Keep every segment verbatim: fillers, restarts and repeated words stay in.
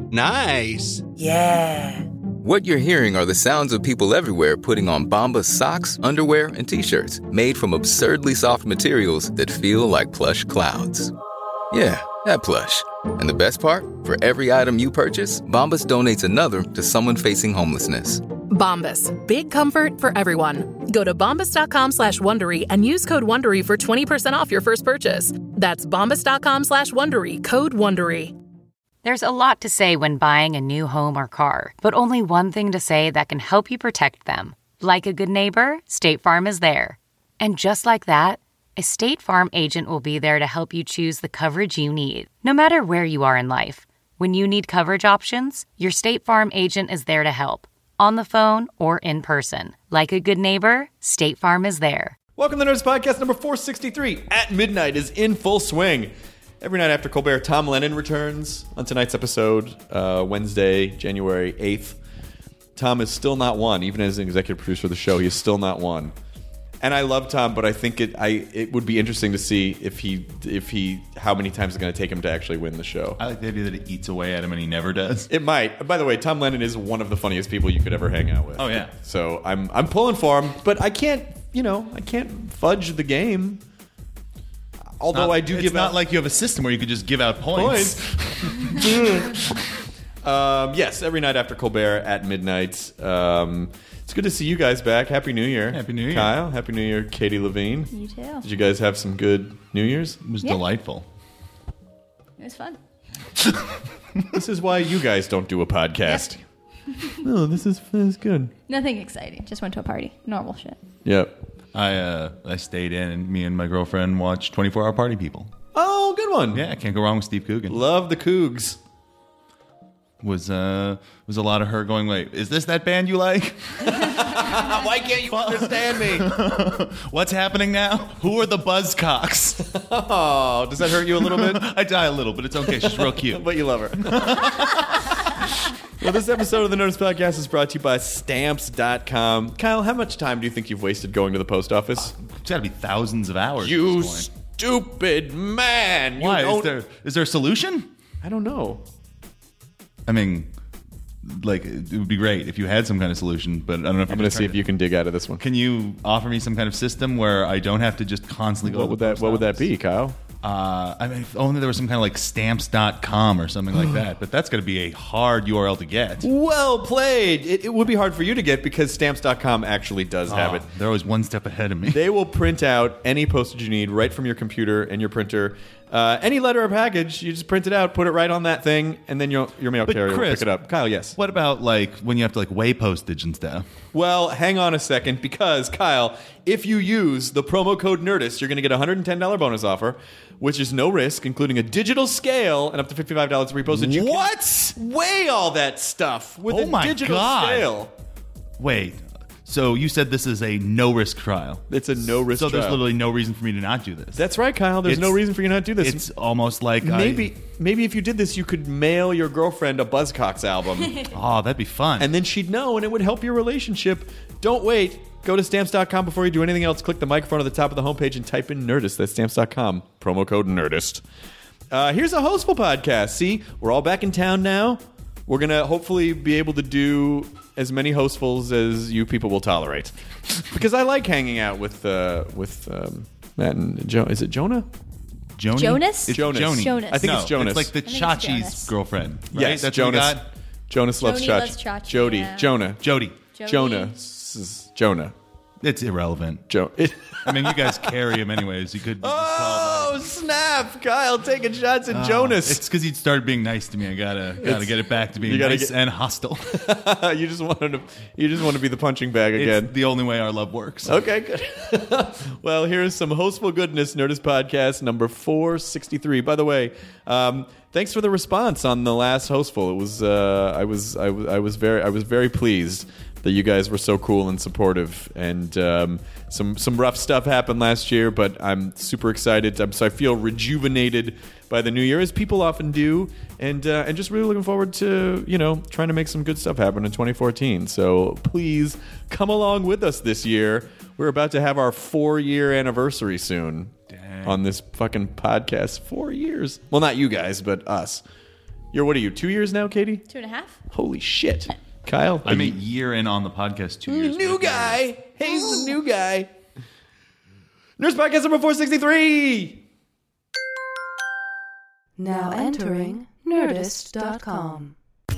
Nice. Yeah. What you're hearing are the sounds of people everywhere putting on Bombas socks, underwear, and T-shirts made from absurdly soft materials that feel like plush clouds. Yeah, that plush. And the best part? For every item you purchase, Bombas donates another to someone facing homelessness. Bombas. Big comfort for everyone. Go to bombas.com slash Wondery and use code Wondery for twenty percent off your first purchase. That's bombas.com slash Wondery. Code Wondery. There's a lot to say when buying a new home or car, but only one thing to say that can help you protect them. Like a good neighbor, State Farm is there. And just like that, a State Farm agent will be there to help you choose the coverage you need, no matter where you are in life. When you need coverage options, your State Farm agent is there to help, on the phone or in person. Like a good neighbor, State Farm is there. Welcome to the Nerds Podcast number four sixty-three. At Midnight is in full swing. Every night after Colbert, Tom Lennon returns on tonight's episode, uh, Wednesday, January eighth. Tom is still not one, even as an executive producer of the show. He is still not one. And I love Tom, but I think it I it would be interesting to see if he if he how many times it's going to take him to actually win the show. I like the idea that it eats away at him and he never does. It might. By the way, Tom Lennon is one of the funniest people you could ever hang out with. Oh yeah. So I'm I'm pulling for him, but I can't you know I can't fudge the game. Although not, I do it's give not out like you have a system where you could just give out points. points. um, yes, every night after Colbert at midnight. Um, it's good to see you guys back. Happy New Year. Happy New Year. Kyle, Happy New Year. Katie Levine. You too. Did you guys have some good New Year's? It was Yeah. delightful. It was fun. This is why you guys don't do a podcast. No, this is, this is good. Nothing exciting. Just went to a party. Normal shit. Yep. I uh, I stayed in and me and my girlfriend watched twenty-four hour Party People. Oh, good one. Yeah, can't go wrong with Steve Coogan. Love the Cougs. Was uh was a lot of her going, wait, is this that band you like? Why can't you understand me? What's happening now? Who are the Buzzcocks? Oh, does that hurt you a little bit? I die a little, but it's okay. She's real cute. But you love her. Well, this episode of the Nerds Podcast is brought to you by Stamps dot com. Kyle, how much time do you think you've wasted going to the post office? It's got to be thousands of hours. You at this point. stupid man. You Why? don't- Is there is there a solution? I don't know. I mean, like, it would be great if you had some kind of solution, but I don't know if I'm you're going to just see trying if you can dig out of this one. Can you offer me some kind of system where I don't have to just constantly go What to would the that post What would that office? be, Kyle? Uh, I mean, if only there was some kind of like stamps dot com or something like that. But that's going to be a hard U R L to get. Well played. It, it would be hard for you to get because Stamps dot com actually does have Oh, it. they're always one step ahead of me. They will print out any postage you need right from your computer and your printer. Uh, any letter or package, you just print it out, put it right on that thing, and then your your mail But carrier will Chris, pick it up. Kyle, yes. What about like when you have to like weigh postage and stuff? Well, hang on a second, because Kyle, if you use the promo code Nerdist, you're going to get a one hundred ten dollars bonus offer, which is no risk, including a digital scale and up to fifty-five dollars free postage. You What? can weigh all that stuff with Oh a my digital God. scale. Wait. So you said this is a no risk trial. It's a no risk So there's trial. literally no reason for me to not do this. That's right, Kyle. There's It's- no reason for you not to do this. It's almost like maybe maybe if you did this, you could mail your girlfriend a Buzzcocks album, I, oh, that'd be fun. and then she'd know, and it would help your relationship. Don't wait. Go to Stamps dot com before you do anything else. Click the microphone at the top of the homepage and type in Nerdist. That's Stamps dot com. Promo code Nerdist. Uh, here's a Hostful podcast. See, we're all back in town now. We're going to hopefully be able to do as many Hostfuls as you people will tolerate. Because I like hanging out with uh, with um, Matt and Joe. Is it Jonah? Joni? Jonas? It's Jonas. Joni. Jonas. I think No, it's Jonas. It's like the I think it's Chachi's Jonas. girlfriend. Right? Yes, That's Jonas. What we got? Jonas loves Joni Chachi. loves Chachi, Jody. yeah. Jonah. Jody. Jody. Jonah. S- s- Jonah. It's irrelevant. Jo- it- I mean, you guys carry him anyways. You could. Be just called, oh, snap. Kyle taking shots at uh, Jonas. It's because he'd started being nice to me. I gotta gotta It's- get it back to being you gotta nice get- and hostile. you just wanted to you just want to be the punching bag again. It's the only way our love works. Okay, good. Well, here's some Hostful Goodness, Nerdist Podcast number four sixty-three. By the way, um, thanks for the response on the last Hostful. It was uh, I was I was I was very I was very pleased that you guys were so cool and supportive. And um, some some rough stuff happened last year, but I'm super excited. I'm, so I feel rejuvenated by the new year, as people often do, and uh, and just really looking forward to, you know, trying to make some good stuff happen in twenty fourteen. So please come along with us this year. We're about to have our four-year anniversary soon. Dang. On this fucking podcast. Four years. Well, not you guys, but us. You're, what are you, two years now, Katie? Two and a half. Holy shit. Kyle? I'm a year in on the podcast, two years. New with you. guy. He's the new guy. Nurse Podcast number four sixty-three. Now entering Nerdist dot com.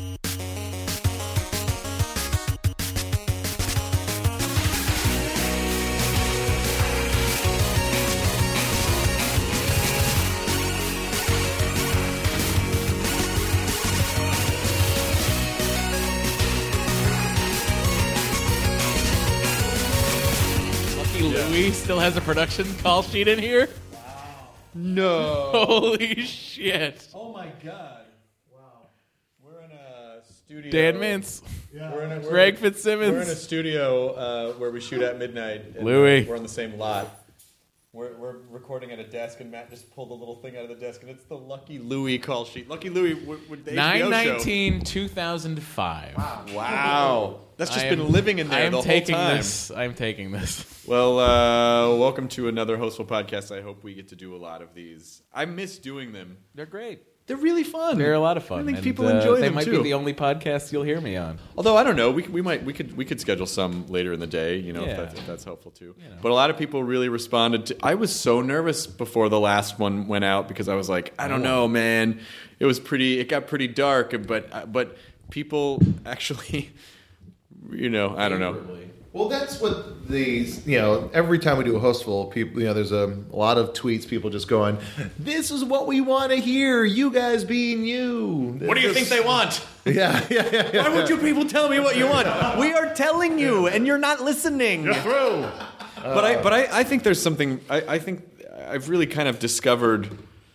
Louis still has a production call sheet in here? No. Holy shit. Oh my god. Wow. We're in a studio. Dan Mintz. We're in a, we're Greg in, Fitzsimmons. We're in a studio uh, where we shoot at midnight. And Louis. We're on the same lot. We're, we're recording at a desk, and Matt just pulled a little thing out of the desk, and it's the Lucky Louie call sheet. Lucky Louie with, with the H B O nine show. nineteen two thousand five. Wow. Wow. That's just I been am- living in I there am the whole taking time. this. I'm taking this. Well, uh, welcome to another Hostful podcast. I hope we get to do a lot of these. I miss doing them. They're great. They're really fun. They're a lot of fun. I think and, people uh, enjoy they them might too. be the only podcast you'll hear me on. Although I don't know, we we might we could we could schedule some later in the day. You know, Yeah. if, that's, if that's helpful too. You know. But a lot of people really responded to. I was so nervous before the last one went out because I was like, I don't know, man. It was pretty. It got pretty dark, but but people actually, you know, I don't know. Well, that's what these, you know, every time we do a Hostful, people, you know, there's a, a lot of tweets, people just going, this is what we want to hear, you guys being you. What do you think they want? Yeah, yeah, yeah. yeah. Why would you people tell me what you want? We are telling you, and you're not listening. You're through. But I, but I, I think there's something. I, I think I've really kind of discovered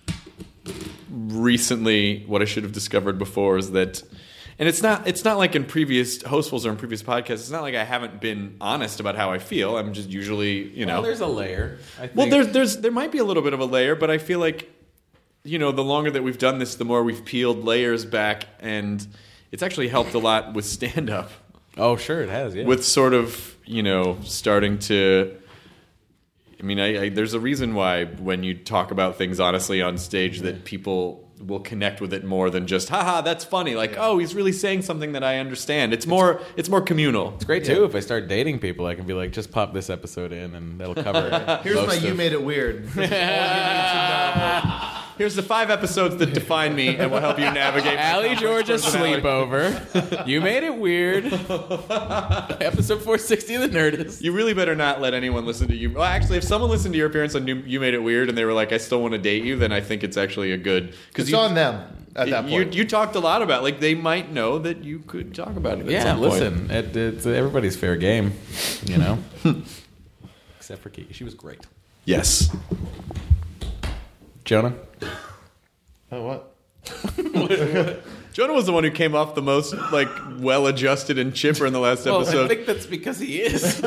recently what I should have discovered before is that, and it's not. It's not like in previous Hostfuls or in previous podcasts. It's not like I haven't been honest about how I feel. I'm just usually, you know. Well, there's a layer. I think. Well, there's there's there might be a little bit of a layer, but I feel like, you know, the longer that we've done this, the more we've peeled layers back, and it's actually helped a lot with stand up. Oh, sure, it has. Yeah. With sort of, you know, starting to. I mean, I, I, there's a reason why when you talk about things honestly on stage that people will connect with it more than just, haha, that's funny. Like, oh, he's really saying something that I understand. It's more, it's more communal. It's great too. If I start dating people, I can be like, just pop this episode in, and that'll cover it. Here's my You Made It Weird. This is all you need to know. Here's the five episodes that define me and will help you navigate. my Allie complex Georgia personality. sleepover. You made it weird. Episode four sixty of the Nerdist. You really better not let anyone listen to you. Well, actually, if someone listened to your appearance on New- You Made It Weird and they were like, I still want to date you, then I think it's actually a good. It's you, on them at that you, point. you talked a lot about, like, they might know that you could talk about it at Yeah, some point. listen, it, it's everybody's fair game, you know. Except for Kiki, she was great. Yes. Jonah. Oh, what? Jonah was the one who came off the most, like, well-adjusted and chipper in the last Well, episode. I think that's because he is.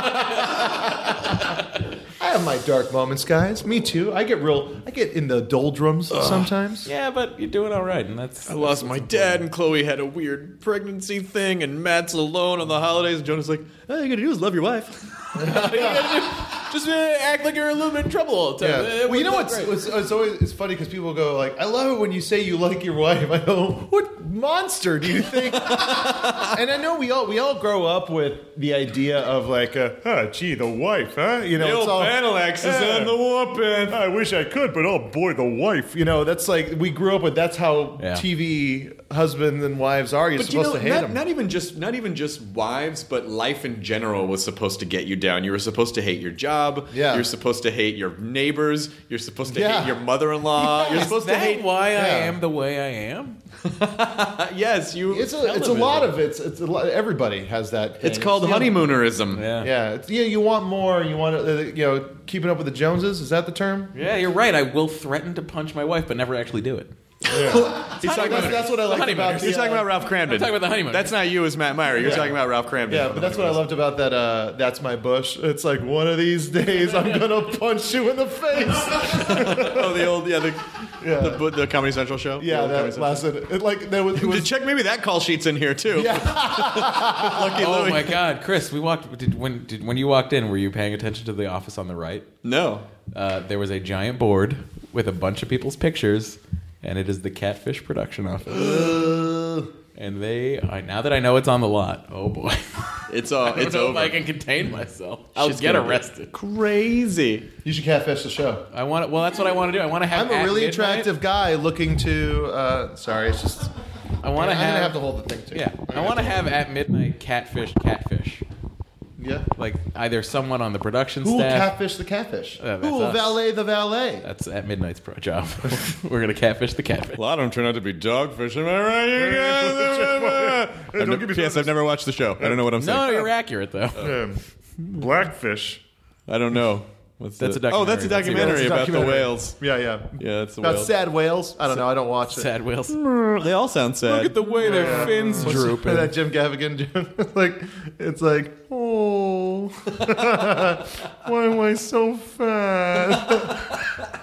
I have my dark moments, guys. Me too. I get real, I get in the doldrums sometimes. Yeah, but you're doing all right, and that's. I lost my dad, and Chloe had a weird pregnancy thing, and Matt's alone on the holidays, and Jonah's like, all you gotta do is love your wife. Just uh, act like you're a little bit in trouble all the time. Yeah. It Well, you know works what's, out great. what's it's always it's funny because people go like, "I love it when you say you like your wife." I go, "What monster do you think?" And I know we all we all grow up with the idea of like, uh, "Oh, gee, the wife, huh?" You know, The it's old all Panelax is on the warpath. I wish I could, but oh boy, the wife. You know, that's like we grew up with. That's how Yeah. T V husbands and wives are. You're But you supposed know, to hate not, them. not even just not even just wives, but life in general was supposed to get you down. You were supposed to hate your job. Yeah. You're supposed to hate your neighbors. You're supposed to Yeah. hate your mother-in-law. You're Is supposed to that hate. why I Yeah. am the way I am? Uh, yes, you. it's a it's a lot of it's it's a lot, everybody has that. Thing. It's called you know, honeymoonerism. Yeah. Yeah, it's, you, you want more. You want uh, you know keeping up with the Joneses. Is that the term? Yeah, you're right. I will threaten to punch my wife, but never actually do it. He's talking That's, about, that's what I like honeymoon. about. you're the, talking uh, about Ralph Cramden. I'm talking about the honeymoon. That's not you as Matt Meyer. You're talking about Ralph Cramden. Yeah, but that's what I loved about that. Uh, that's my Bush. It's like one of these days I'm gonna punch you in the face. Oh, the old yeah the Yeah. the, the Comedy Central show. The Yeah, old Comedy that Central. lasted. It, like there was. It was Check maybe that call sheet's in here too. yeah. Lucky Oh Louie. my God, Chris! We walked. Did, when did, when you walked in, were you paying attention to the office on the right? No. Uh, there was a giant board with a bunch of people's pictures, and it is the Catfish production office. And they, I, now that I know it's on the lot, oh boy, It's all. I don't It's know over. if I can contain myself. I'll Shit's get gonna be arrested. Crazy. You should catfish the show. I want. Well, that's what I want to do. I want to have. I'm a at really midnight- attractive guy looking to. Uh, sorry, it's just. I want to I'm have. gonna have to hold the thing too. Yeah, I want to have at midnight catfish, catfish. Yeah. Like either someone on the production Who will staff. catfish the catfish? Uh, that's Who will us. valet the valet? That's at midnight's pro job. We're gonna catfish the catfish. A lot of them turn out to be dogfish. Am I right, you guys? Hey, don't give me P S. I've never watched the show. I don't know what I'm saying. No, you're accurate though. Um, Blackfish. I don't know. What's That's the- a Oh, that's a documentary. documentary That's a about the documentary. whales. Yeah, yeah. Yeah, that's the About whales. sad whales. I don't know. I don't watch it. Sad whales. They all sound sad. Look at the way their fins droop. Or that Jim Gaffigan, like it's like, oh, why am I so fat?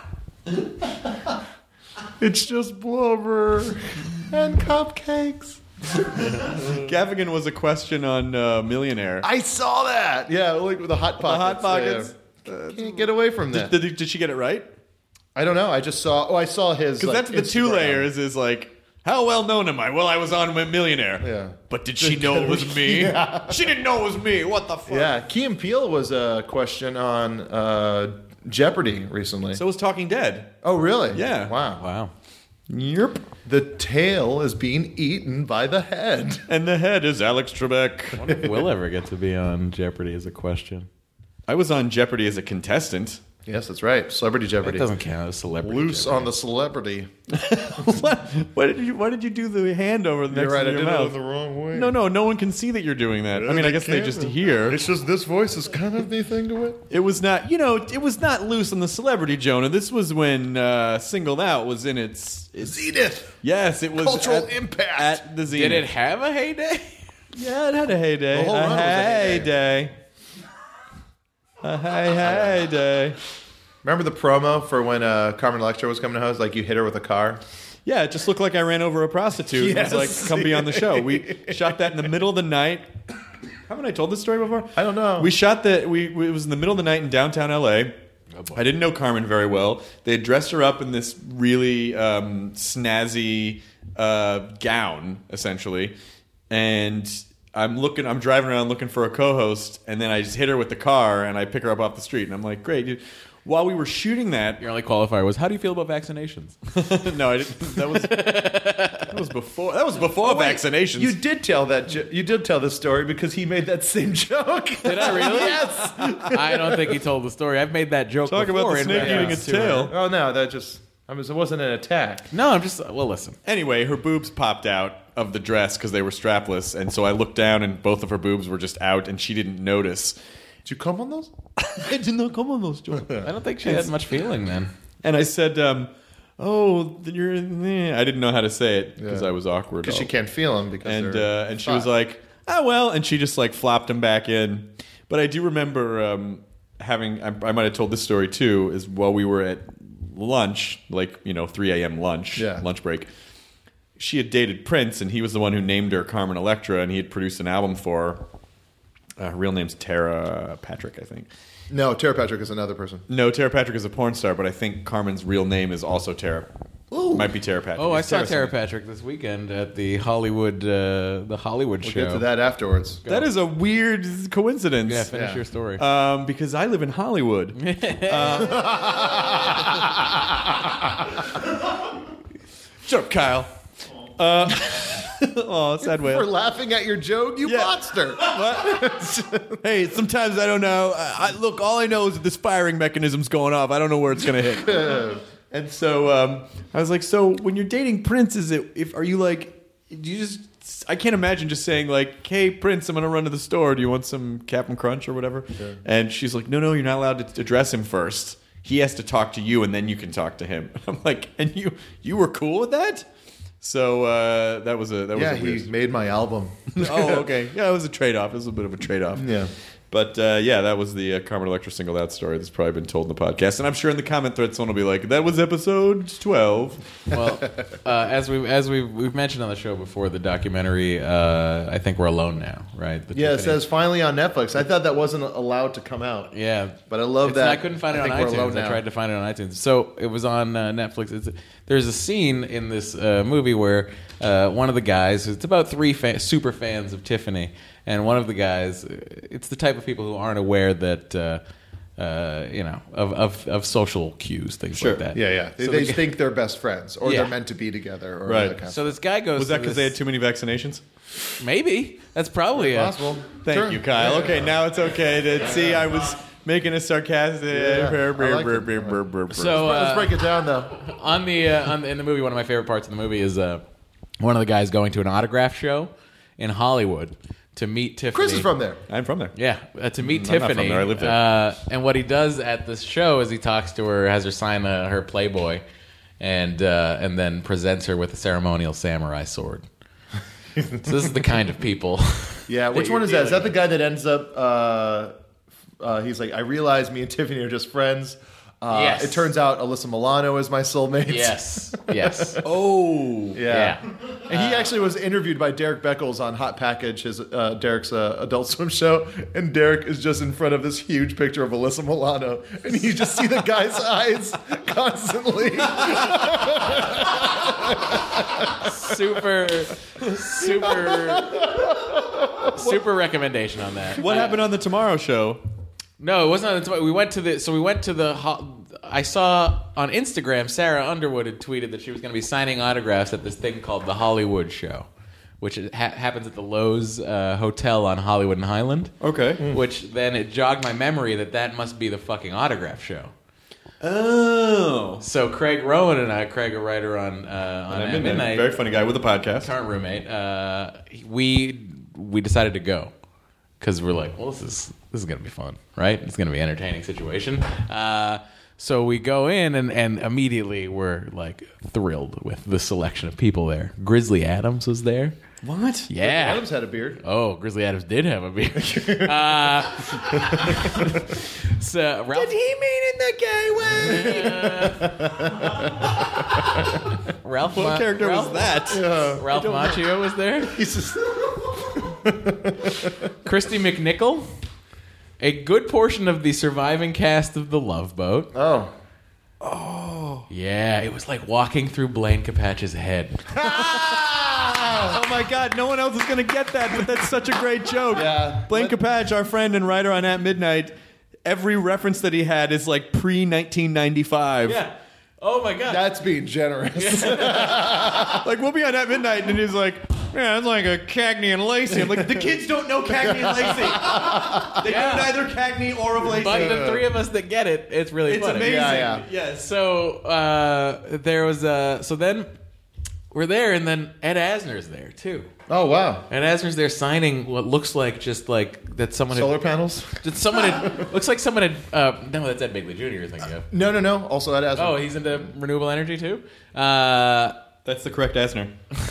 It's just blubber and cupcakes. Gaffigan was a question on uh, Millionaire. I saw that. Yeah, like with the hot pockets. Hot Pockets. Yeah. Can't get away from that. Did, did, did she get it right? I don't know. I just saw. Oh, I saw his. Because like, that's the two Instagram. layers is like, how well known am I? Well, I was on Millionaire. Yeah. But did she know it was me? Yeah. She didn't know it was me. What the fuck? Yeah, Key and Peele was a question on uh, Jeopardy recently. So was Talking Dead. oh, really? Yeah. Wow. Wow. Yep. The tail is being eaten by the head. And the head is Alex Trebek. I wonder if we'll ever get to be on Jeopardy as a question. I was on Jeopardy as a contestant. Yes, that's right. Celebrity That Jeopardy. doesn't count as celebrity. Loose Jeopardy. on the celebrity. what? Why did you? Why did you do the hand over the next You're right. to I your did mouth? it the wrong way. No, no, no one can see that you're doing that. I mean, I guess they just hear. It's just this voice is kind of the thing to it. It was not, you know, it was not loose on the celebrity Jonah. This was when uh, Singled Out was in its, its Zenith. yes, it was Cultural at, impact. at the Zenith. Did it have a heyday? Yeah, it had a heyday. The whole a run was a heyday. A hey heyday. Remember the promo for when uh, Carmen Electra was coming to host? Like you hit her with a car. Yeah, it just looked like I ran over a prostitute. Yes. It was like, come be on the show. We shot that in the middle of the night. Haven't I told this story before? I don't know. We shot that. We, we it was in the middle of the night in downtown L A. I didn't know Carmen very well. They had dressed her up in this really um, snazzy uh, gown, essentially, and I'm looking. I'm driving around looking for a co-host, and then I just hit her with the car, and I pick her up off the street, and I'm like, "Great!" Dude. While we were shooting that, Your only qualifier was, how do you feel about vaccinations? no, I didn't. That was that was before. That was before Oh, wait, vaccinations. You did tell that. Jo- you did tell this story because he made that same joke. Did I really? Yes. I don't think he told the story. I've made that joke Talk about before the in snake reference eating its to her. tail. Oh no, that just. I was. It wasn't an attack. No, I'm just, well, listen. Anyway, her boobs popped out of the dress because they were strapless, and so I looked down, and both of her boobs were just out, and she didn't notice. Did you come on those? I did not come on those, Joe. I don't think she had much feeling then. And I said, um, "Oh, you're." eh." I didn't know how to say it because Yeah. I was awkward. Because she can't feel them. Because and they're uh, and she was fat. like, "Oh well," and she just like flopped him back in. But I do remember um, having. I, I might have told this story too. Is while we were at lunch, like you know, three a.m. lunch, Yeah. lunch break. She had dated Prince, and he was the one who named her Carmen Electra, and he had produced an album for her. Uh, her real name's Tara Patrick, I think. No, Tara Patrick is another person. No, Tara Patrick is a porn star, but I think Carmen's real name is also Tara. Ooh. Might be Tara Patrick. Oh, I It's saw Tara something. Patrick this weekend at the Hollywood, uh, the Hollywood We'll show. get to that afterwards. That is a weird coincidence. Yeah, finish Yeah. your story. Um, because I live in Hollywood. uh, Shut up, Kyle. Uh, oh, sad We're whale. laughing at your joke, you Yeah. monster. What? Hey, sometimes I don't know. I, I, look, all I know is that this firing mechanism's going off. I don't know where it's going to hit. And so um, I was like, so when you're dating Prince, is it? If are you like? Do you just? I can't imagine just saying like, "Hey, Prince, I'm going to run to the store. Do you want some Cap'n Crunch or whatever?" And she's like, "No, no, you're not allowed to address him first. He has to talk to you, and then you can talk to him." I'm like, "And you, you were cool with that?" So uh, that was a that was Yeah, a weird. he made my album. Oh, okay. Yeah, it was a trade off. It was a bit of a trade off. Yeah. But uh, yeah, that was the uh, Carmen Electra singled out story that's probably been told in the podcast. And I'm sure in the comment thread someone will be like, that was episode twelve. Well, uh, as we as we've, we've mentioned on the show before, the documentary, uh, I think we're alone now, right? The Yeah, it Tiffany- says finally on Netflix. I thought that wasn't allowed to come out. Yeah, But I love It's that. not- I couldn't find it I on think we're alone iTunes. I now. tried to find it on iTunes. So it was on uh, Netflix. It's, there's a scene in this uh, movie where uh, one of the guys, it's about three fa- super fans of Tiffany, and one of the guys, it's the type of people who aren't aware that. Uh, uh, you know, of, of of social cues, things Sure. like that. Yeah, yeah. They, So they the- think they're best friends, or Yeah. they're meant to be together, or Right. that kind of So this guy goes. Was that to because this- they had too many vaccinations? Maybe that's probably it. possible. Thank Sure. you, Kyle. Okay, now it's okay to see I was making a sarcastic. Yeah, I like it. So Let's uh, break it down, though. on the uh, on the, in the movie, one of my favorite parts of the movie is uh, one of the guys going to an autograph show in Hollywood to meet Tiffany. Chris is from there. I'm from there. Yeah, uh, to meet Mm, I'm not Tiffany. from there. I live there. Uh, and what he does at this show is he talks to her, has her sign uh, her Playboy, and uh, and then presents her with a ceremonial samurai sword. So this is the kind of people. Yeah, which that one you're is that? Is that the dealing guy that ends up? Uh, uh, he's like, I realize me and Tiffany are just friends. Uh, Yes. It turns out Alyssa Milano is my soulmate. with. Yes, yes. Oh. Yeah. Yeah. And he actually was interviewed by Derek Beckles on Hot Package, his uh, Derek's uh, Adult Swim show, and Derek is just in front of this huge picture of Alyssa Milano, and you just see the guy's eyes constantly. super, super, super recommendation on that. What happened on the Tomorrow Show? No, it wasn't. On the, we went to the. So we went to the. ho- I saw on Instagram Sarah Underwood had tweeted that she was going to be signing autographs at this thing called the Hollywood Show, which ha- happens at the Lowe's uh, Hotel on Hollywood and Highland. Okay. Which then it jogged my memory that that must be the fucking autograph show. Oh. So Craig Rowan and I, Craig, a writer on uh, on At At Midnight. Midnight, Very funny guy with a podcast. current roommate, uh, we we decided to go because we're like, well, this is this is gonna be fun, right? It's gonna be an entertaining situation. Uh, so we go in and, and immediately we're like thrilled with the selection of people there. Grizzly Adams was there. What? Yeah. Adams had a beard. Oh, Grizzly Adams did have a beard. uh, so Ralph, Did he mean in the gay way? Ralph, What Ma- character Ralph, was that? Ralph Macchio was there. He's just, Christy McNichol. A good portion of the surviving cast of The Love Boat. oh. Yeah, it was like walking through Blaine Capatch's head. Oh my God! No one else is gonna get that, but that's such a great joke. Yeah. Blaine Capatch, our friend and writer on At Midnight, every reference that he had is like pre nineteen ninety-five. Yeah. Oh my God. That's being generous. Like we'll be on At Midnight, and he's like, "Yeah, it's like a Cagney and Lacey." I'm like, the kids don't know Cagney and Lacey. They Yeah. know neither Cagney or of Lacey. But the three of us that get it, it's really It's funny. amazing. Yeah, yeah. Yes. So uh, there was a. So then we're there, and then Ed Asner's there too. Oh, wow. Ed Asner's there signing what looks like just like that someone Solar had. panels? That someone had. Looks like someone had. Uh, no, that's Ed Bigley Junior You're thinking of. No, no, no. Also that Asner. Oh, he's into renewable energy too. Uh, That's the correct Asner.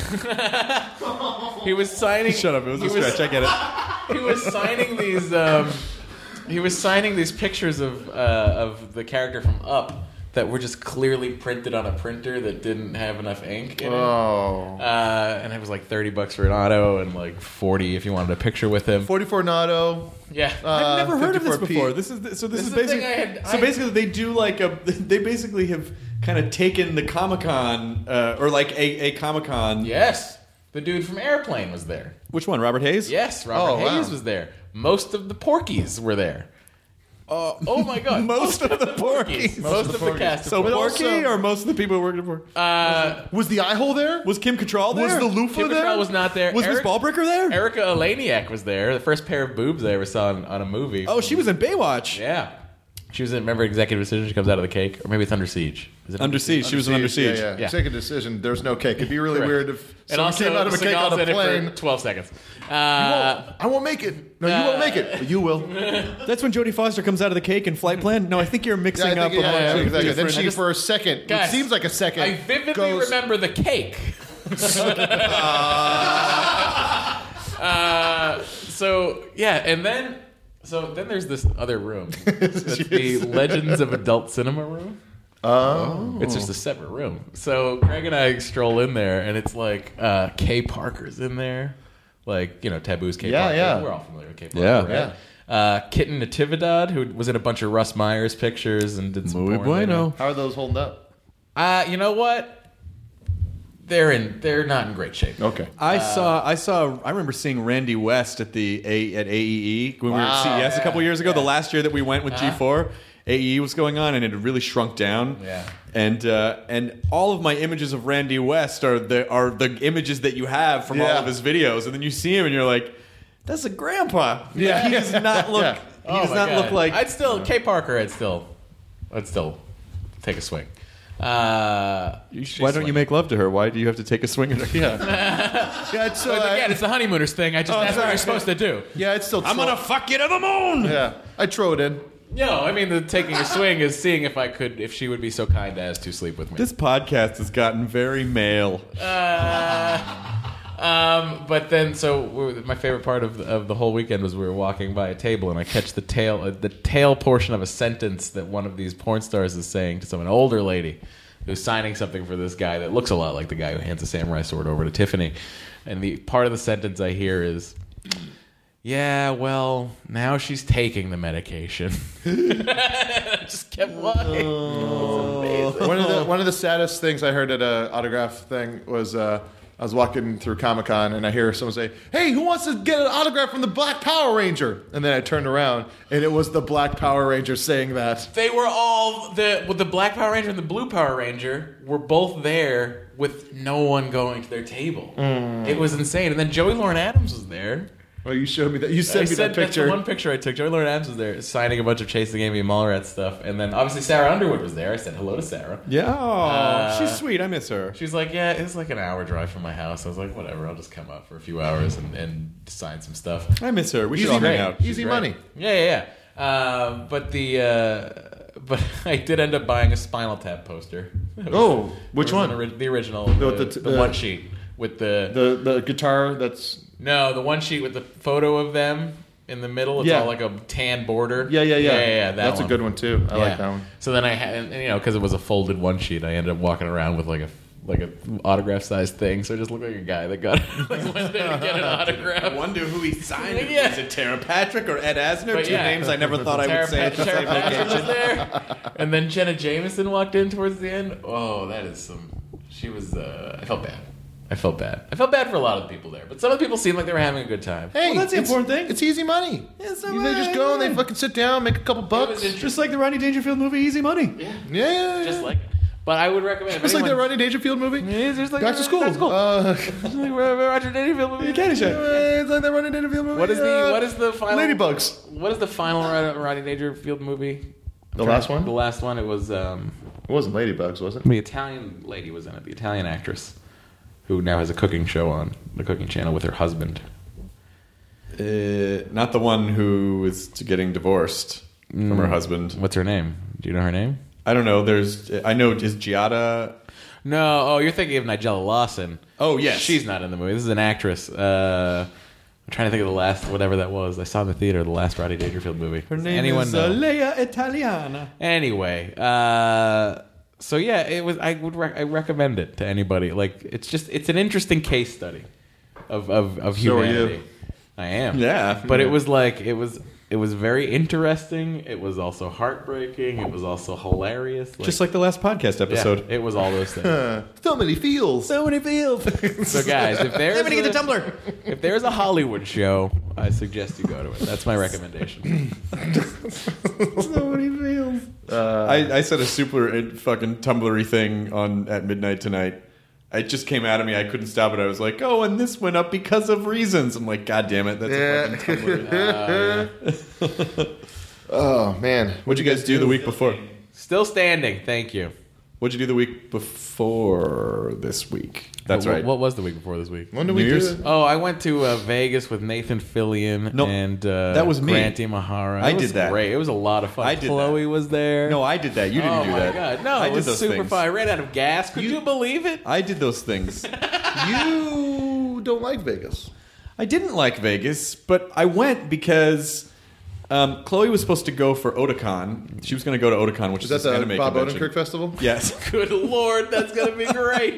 he was signing. Shut up! It was he a stretch. I get it. He was signing these. Um, he was signing these pictures of uh, of the character from Up that were just clearly printed on a printer that didn't have enough ink in it. Oh. Uh, and it was like thirty bucks for an auto and like forty if you wanted a picture with him. forty-four Nato. Yeah. I've never heard of this fifty-four P. before. This is the, so. This, This is is the thing basically. I had- so I- basically, they do like a. They basically have kind of taken the Comic Con uh, or like a, a Comic Con. Yes. The dude from Airplane was there. Which one? Robert Hayes. Yes, Robert Oh, wow. Hayes was there. Most of the Porkies were there. Uh, oh my god. Most of the Porkies. Most, of the, cast. So of Porkies. Porky also- or most of the people who worked for? Uh, Was the eye hole there? Was Kim Cattrall there? Was the loofah Kim there? Cattrall was not there. Was Miss Eric- Ballbreaker there? Erica Eleniak was there. The first pair of boobs I ever saw on, on a movie. Oh, she was in Baywatch. Yeah. She was in, remember Executive Decision? She comes out of the cake. Or maybe it's Under Siege. Is it Under Siege. She was in Under Siege. Yeah, yeah. Yeah. Take a decision. There's no cake. It'd be really Correct. weird if And someone also, came out of a cake Seagal's on a in it plane. for twelve seconds. Uh, I won't make it. No, you won't make it. But you will. That's when Jodie Foster comes out of the cake in Flight Plan. No, I think you're Yeah, mixing I think, up. yeah, a bunch yeah, of exactly. Then different- she, for a second, Guys, it seems like a second, I vividly goes, remember the cake. uh, so, yeah, and then So then there's this other room. It's the Legends of Adult Cinema room. Oh. It's just a separate room. So Greg and I stroll in there, and it's like uh, Kay Parker's in there. Like, you know, Taboo's Kay Yeah, Parker. yeah. We're all familiar with Kay Parker, Yeah. right? Yeah. Uh, Kitten Natividad, who was in a bunch of Russ Myers pictures and did some Muy porn bueno. later. How are those holding up? Uh, you know what? They're in. They're not in great shape. Okay. I saw. I saw. I remember seeing Randy West at the A at A E E when we were at Wow. C E S a couple years ago. yeah. The last year that we went with G four, A E E was going on, and it had really shrunk down. Yeah. And uh, and all of my images of Randy West are the are the images that you have from all Yeah. of his videos, and then you see him, and you're like, "That's a grandpa." Yeah. Like, he does not look. Yeah. He Oh does my not God. look like. I'd still Kay Parker. I'd still. I'd still take a swing. Uh, Why don't you make love to her? Why do you have to take a swing at her? Yeah. Yeah, it's still. But again, it's the honeymooners thing. I just that's what sorry. you're supposed to do. yeah, it's still. I'm gonna fuck you to the moon. Yeah, I throw it in. No, I mean the taking a swing is seeing if I could, if she would be so kind as to sleep with me. This podcast has gotten very male. Um, but then, so we- my favorite part of of the whole weekend was we were walking by a table, and I catch the tail uh, the tail portion of a sentence that one of these porn stars is saying to some an older lady who's signing something for this guy that looks a lot like the guy who hands a samurai sword over to Tiffany, and the part of the sentence I hear is, "Yeah, well, now she's taking the medication." I just kept walking. One of the one of the saddest things I heard at a autograph thing was uh, I was walking through Comic-Con and I hear someone say, "Hey, who wants to get an autograph from the Black Power Ranger?" And then I turned around and it was the Black Power Ranger saying that. They were all the with the Black Power Ranger and the Blue Power Ranger were both there with no one going to their table. It was insane. And then Joey Lauren Adams was there. Well, you showed me that. You I sent me said that that's picture. the one picture I took. Joey Lauren Adams was there signing a bunch of Chase the Game and Mallrats stuff, and then obviously Sarah Underwood was there. I said hello to Sarah. Yeah, oh, Uh, she's sweet. I miss her. She's like, yeah, it's like an hour drive from my house. I was like, whatever, I'll just come up for a few hours and, and sign some stuff. I miss her. We should Easy all hang money. out. Easy Right. money. Yeah, yeah, yeah. Um, but the uh, but I did end up buying a Spinal Tap poster. It was- Oh, which it was one? an ori- the original, the, with the the, t- the- one sheet with the, The the guitar that's no, the one sheet with the photo of them in the middle. It's Yeah. all like a tan border. yeah yeah yeah yeah, yeah, yeah, that that's one. a good one too. I like Yeah. that one. So then I had, and, you know, because it was a folded one sheet, I ended up walking around with like a like a autograph sized thing. So I just looked like a guy that got like went there to get an autograph. I wonder who he signed it. Yeah. Was it Tara Patrick or Ed Asner? But Two yeah. names I never thought I Tara would say at the Pat- same Tara Patrick was location. there, and then Jenna Jameson walked in towards the end. Oh, that is some. She was. Uh, I felt bad. I felt bad. I felt bad for a lot of the people there, but some of the people seemed like they were having a good time. Hey, Well, that's the it's- important thing. It's easy money. It's You- they just go and they fucking sit down, make a couple bucks. interesting. Just like the Rodney Dangerfield movie, Easy Money. Yeah, Yeah, yeah, yeah. just like it. But I would recommend. if Just like the anyone- Rodney Dangerfield movie. Yeah, just like Back to school. Back to school. Uh, Just like Roger Dangerfield movie. Caddyshack. yeah, it's like that Rodney Dangerfield movie. What is the uh, what is the final Ladybugs? What is the final Rod- Rodney Dangerfield movie? The last The one? last one. It was um, It wasn't Ladybugs, was it? the Italian lady was in it. The Italian actress who now has a cooking show on the Cooking Channel with her husband. Uh, not the one who is getting divorced from her husband. What's her name? Do you know her name? I don't know. There's. I know. Is Giada? No. Oh, you're thinking of Nigella Lawson. Oh, yes. She's not in the movie. This is an actress. Uh, I'm trying to think of the last whatever that was. I saw in the theater the last Rodney Dangerfield movie. Her name Anyone is know? uh, Leia Italiana. Anyway, uh, so yeah, it was. I would. Rec- I recommend it to anybody. Like, it's just. It's an interesting case study of of, of So are you. humanity. I am. Yeah. But it was like it was. It was very interesting. It was also heartbreaking. It was also hilarious. Just like the last podcast yeah, episode. it was all those things. So many feels. So many feels. So guys, if there's Let me get a- the tumbler. if there's a Hollywood show, I suggest you go to it. That's my recommendation. So many feels. I, I said a super uh, fucking tumblery thing on at midnight tonight. It just came out of me. I couldn't stop it. I was like, "Oh, and this went up because of reasons." I'm like, "God damn it, that's a fucking tumblery." Oh man, What'd you guys do the week before? Still standing. Thank you. What'd you do the week before this week? That's What- right. What was the week before this week? When do New we do Year's? this? Oh, I went to uh, Vegas with Nathan Fillion No, and uh, that was me. Grant Imahara. I It was did that. Great. It was a lot of fun. I did Chloe that. was there. No, I did that. You didn't oh do my that. god, no! I it did was those super things. fun. I ran out of gas. Could you, You- believe it? I did those things. You don't like Vegas. I didn't like Vegas, but I went because Um, Chloe was supposed to go for Otakon. She was going to go to Otakon, which is, Is that this the anime Bob convention. Odenkirk festival? Yes. Good lord, that's gonna be great.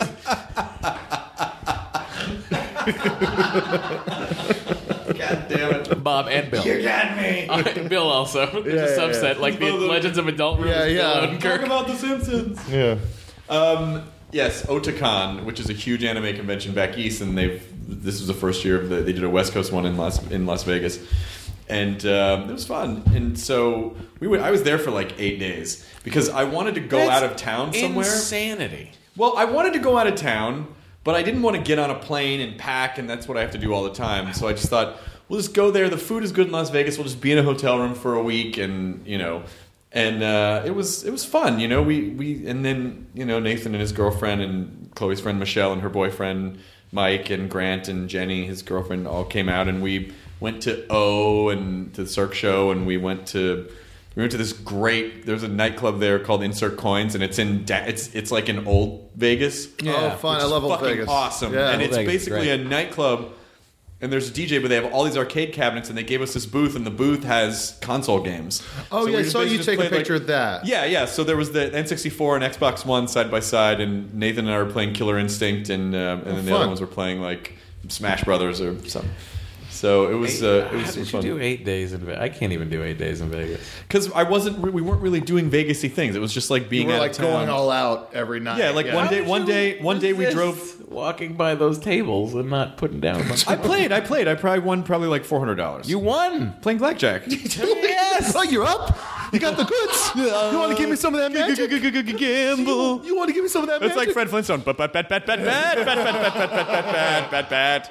God damn it. Bob and Bill. You got me. Uh, Bill also. There's Yeah, a yeah, subset yeah. like the Both of them. Legends of Adult Room. Yeah, is yeah. Bill Odenkirk. Talk about The Simpsons. Yeah. Um, yes, Otakon, which is a huge anime convention back east, and they've this was the first year of the, they did a West Coast one in Las in Las Vegas, and um, it was fun. And so we went, I was there for like eight days because I wanted to go That's out of town somewhere. Insanity. Well, I wanted to go out of town, but I didn't want to get on a plane and pack, and that's what I have to do all the time. So I just thought, we'll just go there. The food is good in Las Vegas. We'll just be in a hotel room for a week, and you know, and uh, it was it was fun. You know, we we and then you know Nathan and his girlfriend and Chloe's friend Michelle and her boyfriend Mike and Grant and Jenny, his girlfriend, all came out, and we went to O and to the Cirque show, and we went to. We went to this great. There's a nightclub there called Insert Coins, and it's in. Da- it's it's like in old Vegas. Yeah. Oh, fun. Which I is love Old fucking Vegas. awesome. Yeah. And Old it's Vegas is basically great. a nightclub, and there's a D J, but they have all these arcade cabinets, and they gave us this booth, and the booth has console games. Oh, So yeah, we I just saw you basically take a played, like- picture of that. Yeah, yeah. So there was the N sixty-four and Xbox One side by side, and Nathan and I were playing Killer Instinct, and um, and then the fun. other ones were playing like Smash Brothers or something. So it was. Uh, it How was, it did was you fun. do eight days in Vegas? I can't even do eight days in Vegas. Because I wasn't. re- We weren't really doing Vegas-y things. It was just like being You were out like of town. going all out every night. Yeah, like one How day- did one you day- one day we resist drove- walking by those tables and not putting down. a bunch I of- played. I played. I probably won probably like four hundred dollars. You won. playing blackjack? Yes. Oh, you're up. You got the goods. You want to give me some of that magic? Gamble. You want to give me some of that It's magic? like Fred Flintstone. Bet, bet, bet, bet, bet, bet, bet, bet, bet, bet, bet, bet, bet, bet, bet.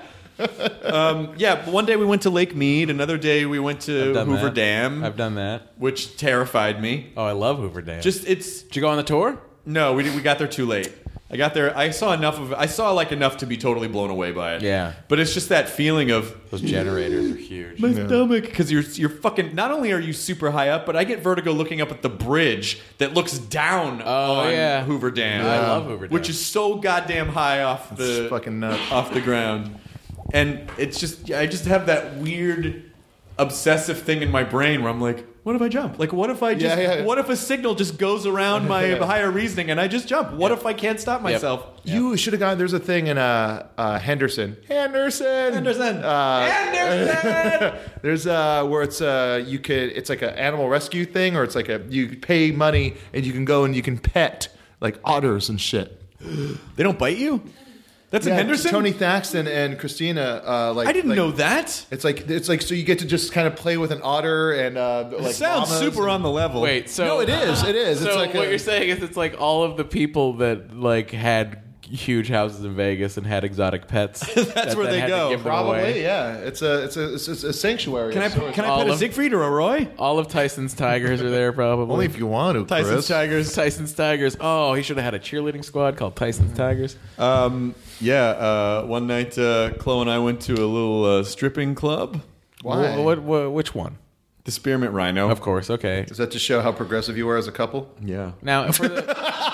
Um, yeah, one day we went to Lake Mead. Another day we went to I've done Hoover that. Dam, I've done that. which terrified me. Oh, I love Hoover Dam. Just it's did you go on the tour? no, we did- we got there too late. I got there. I saw enough of. I saw like enough to be totally blown away by it. Yeah. but it's just that feeling of Those generators are huge. my stomach, because you're you're fucking. Not only are you super high up, but I get vertigo looking up at the bridge that looks down Oh, on yeah. Hoover Dam. I love Hoover Dam. which is so goddamn high off the It's fucking nuts. off the ground, and it's just I just have that weird obsessive thing in my brain where I'm like, what if I jump? Like, what if I just? Yeah, yeah, yeah. What if a signal just goes around my Yeah. higher reasoning and I just jump? What if I can't stop myself? You should have gone. There's a thing in uh, uh, Henderson. Henderson. Henderson. Uh, Henderson. There's uh, where it's uh, you could. It's like an animal rescue thing, or it's like a you pay money and you can go and you can pet like otters and shit. They don't bite you? That's in Yeah, Henderson? Tony Thaxton and Christina. Uh, like I didn't like- know that. It's like it's like so you get to just kind of play with an otter and uh, like It sounds llamas super and- on the level. Wait, so No, it is. It is. So It's like what a- you're saying is it's like all of the people that like had huge houses in Vegas and had exotic pets. That's where they go. Probably, yeah. It's a it's a it's a, a sanctuary. Can I of sorts. can I All pet a of- Siegfried or a Roy? All of Tyson's tigers are there, probably. Only if you want to, Tyson's Chris. Tigers. Tyson's Tigers. Oh, he should have had a cheerleading squad called Tyson's Tigers. Um, yeah, uh, one night uh, Chloe and I went to a little uh, stripping club. Why? Wh- what, what, which one? The Spearmint Rhino. Of course. Okay. Does that just show how progressive you are as a couple? Yeah. Now for the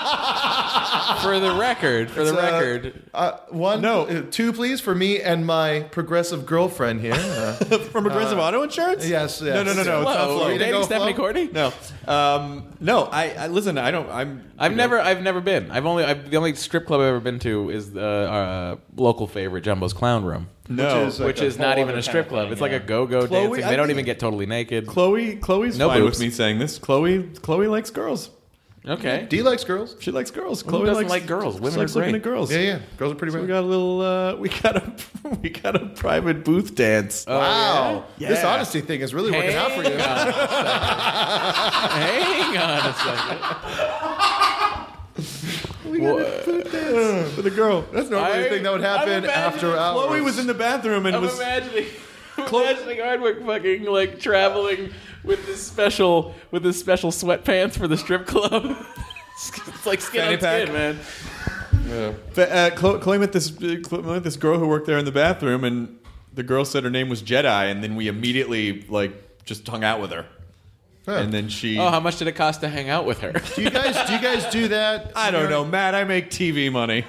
for the record, for the It's, uh, record, Uh, one, No. uh, two, please, for me and my progressive girlfriend here. Uh, From Progressive Auto Insurance? yes, yes. No, no, no, no. It's not Flo, Flo. are you dating Go, Stephanie Flo? Courtney? No. Um, no, I, I listen, I don't I'm I've you know, never, I've never been. I've only, I've, the only strip club I've ever been to is uh, our uh, local favorite, Jumbo's Clown Room, No. Which is, like, which a is not whole even other a strip kind of club. thing, It's like yeah. a go-go Chloe, dancing. I They don't think- even get totally naked. Chloe Chloe's No fine boobs. with me saying this. Chloe Chloe likes girls. Okay. D likes girls. She likes girls. Who Chloe doesn't likes, like girls? she Women likes are looking great. at girls. Yeah, yeah. Girls are pretty So we bad. got a little uh, we got a we got a private booth dance. Wow. yeah? This Yeah. honesty thing is really working out for you. Hang on a second. We got a booth dance with a girl. That's normally I- the thing that would I'm happen imagining after hours. Chloe was in the bathroom and I'm was imagining, I'm imagining Hardwick fucking like traveling with this special with this special sweatpants for the strip club. It's like skin Fanny on pack. skin, man. But, uh, Chloe, Chloe met this uh, Chloe met this girl who worked there in the bathroom, and the girl said her name was Jedi, and then we immediately like just hung out with her, Huh. and then she. Oh, how much did it cost to hang out with her? Do you guys do you guys do that? I don't know, Matt. I make T V money.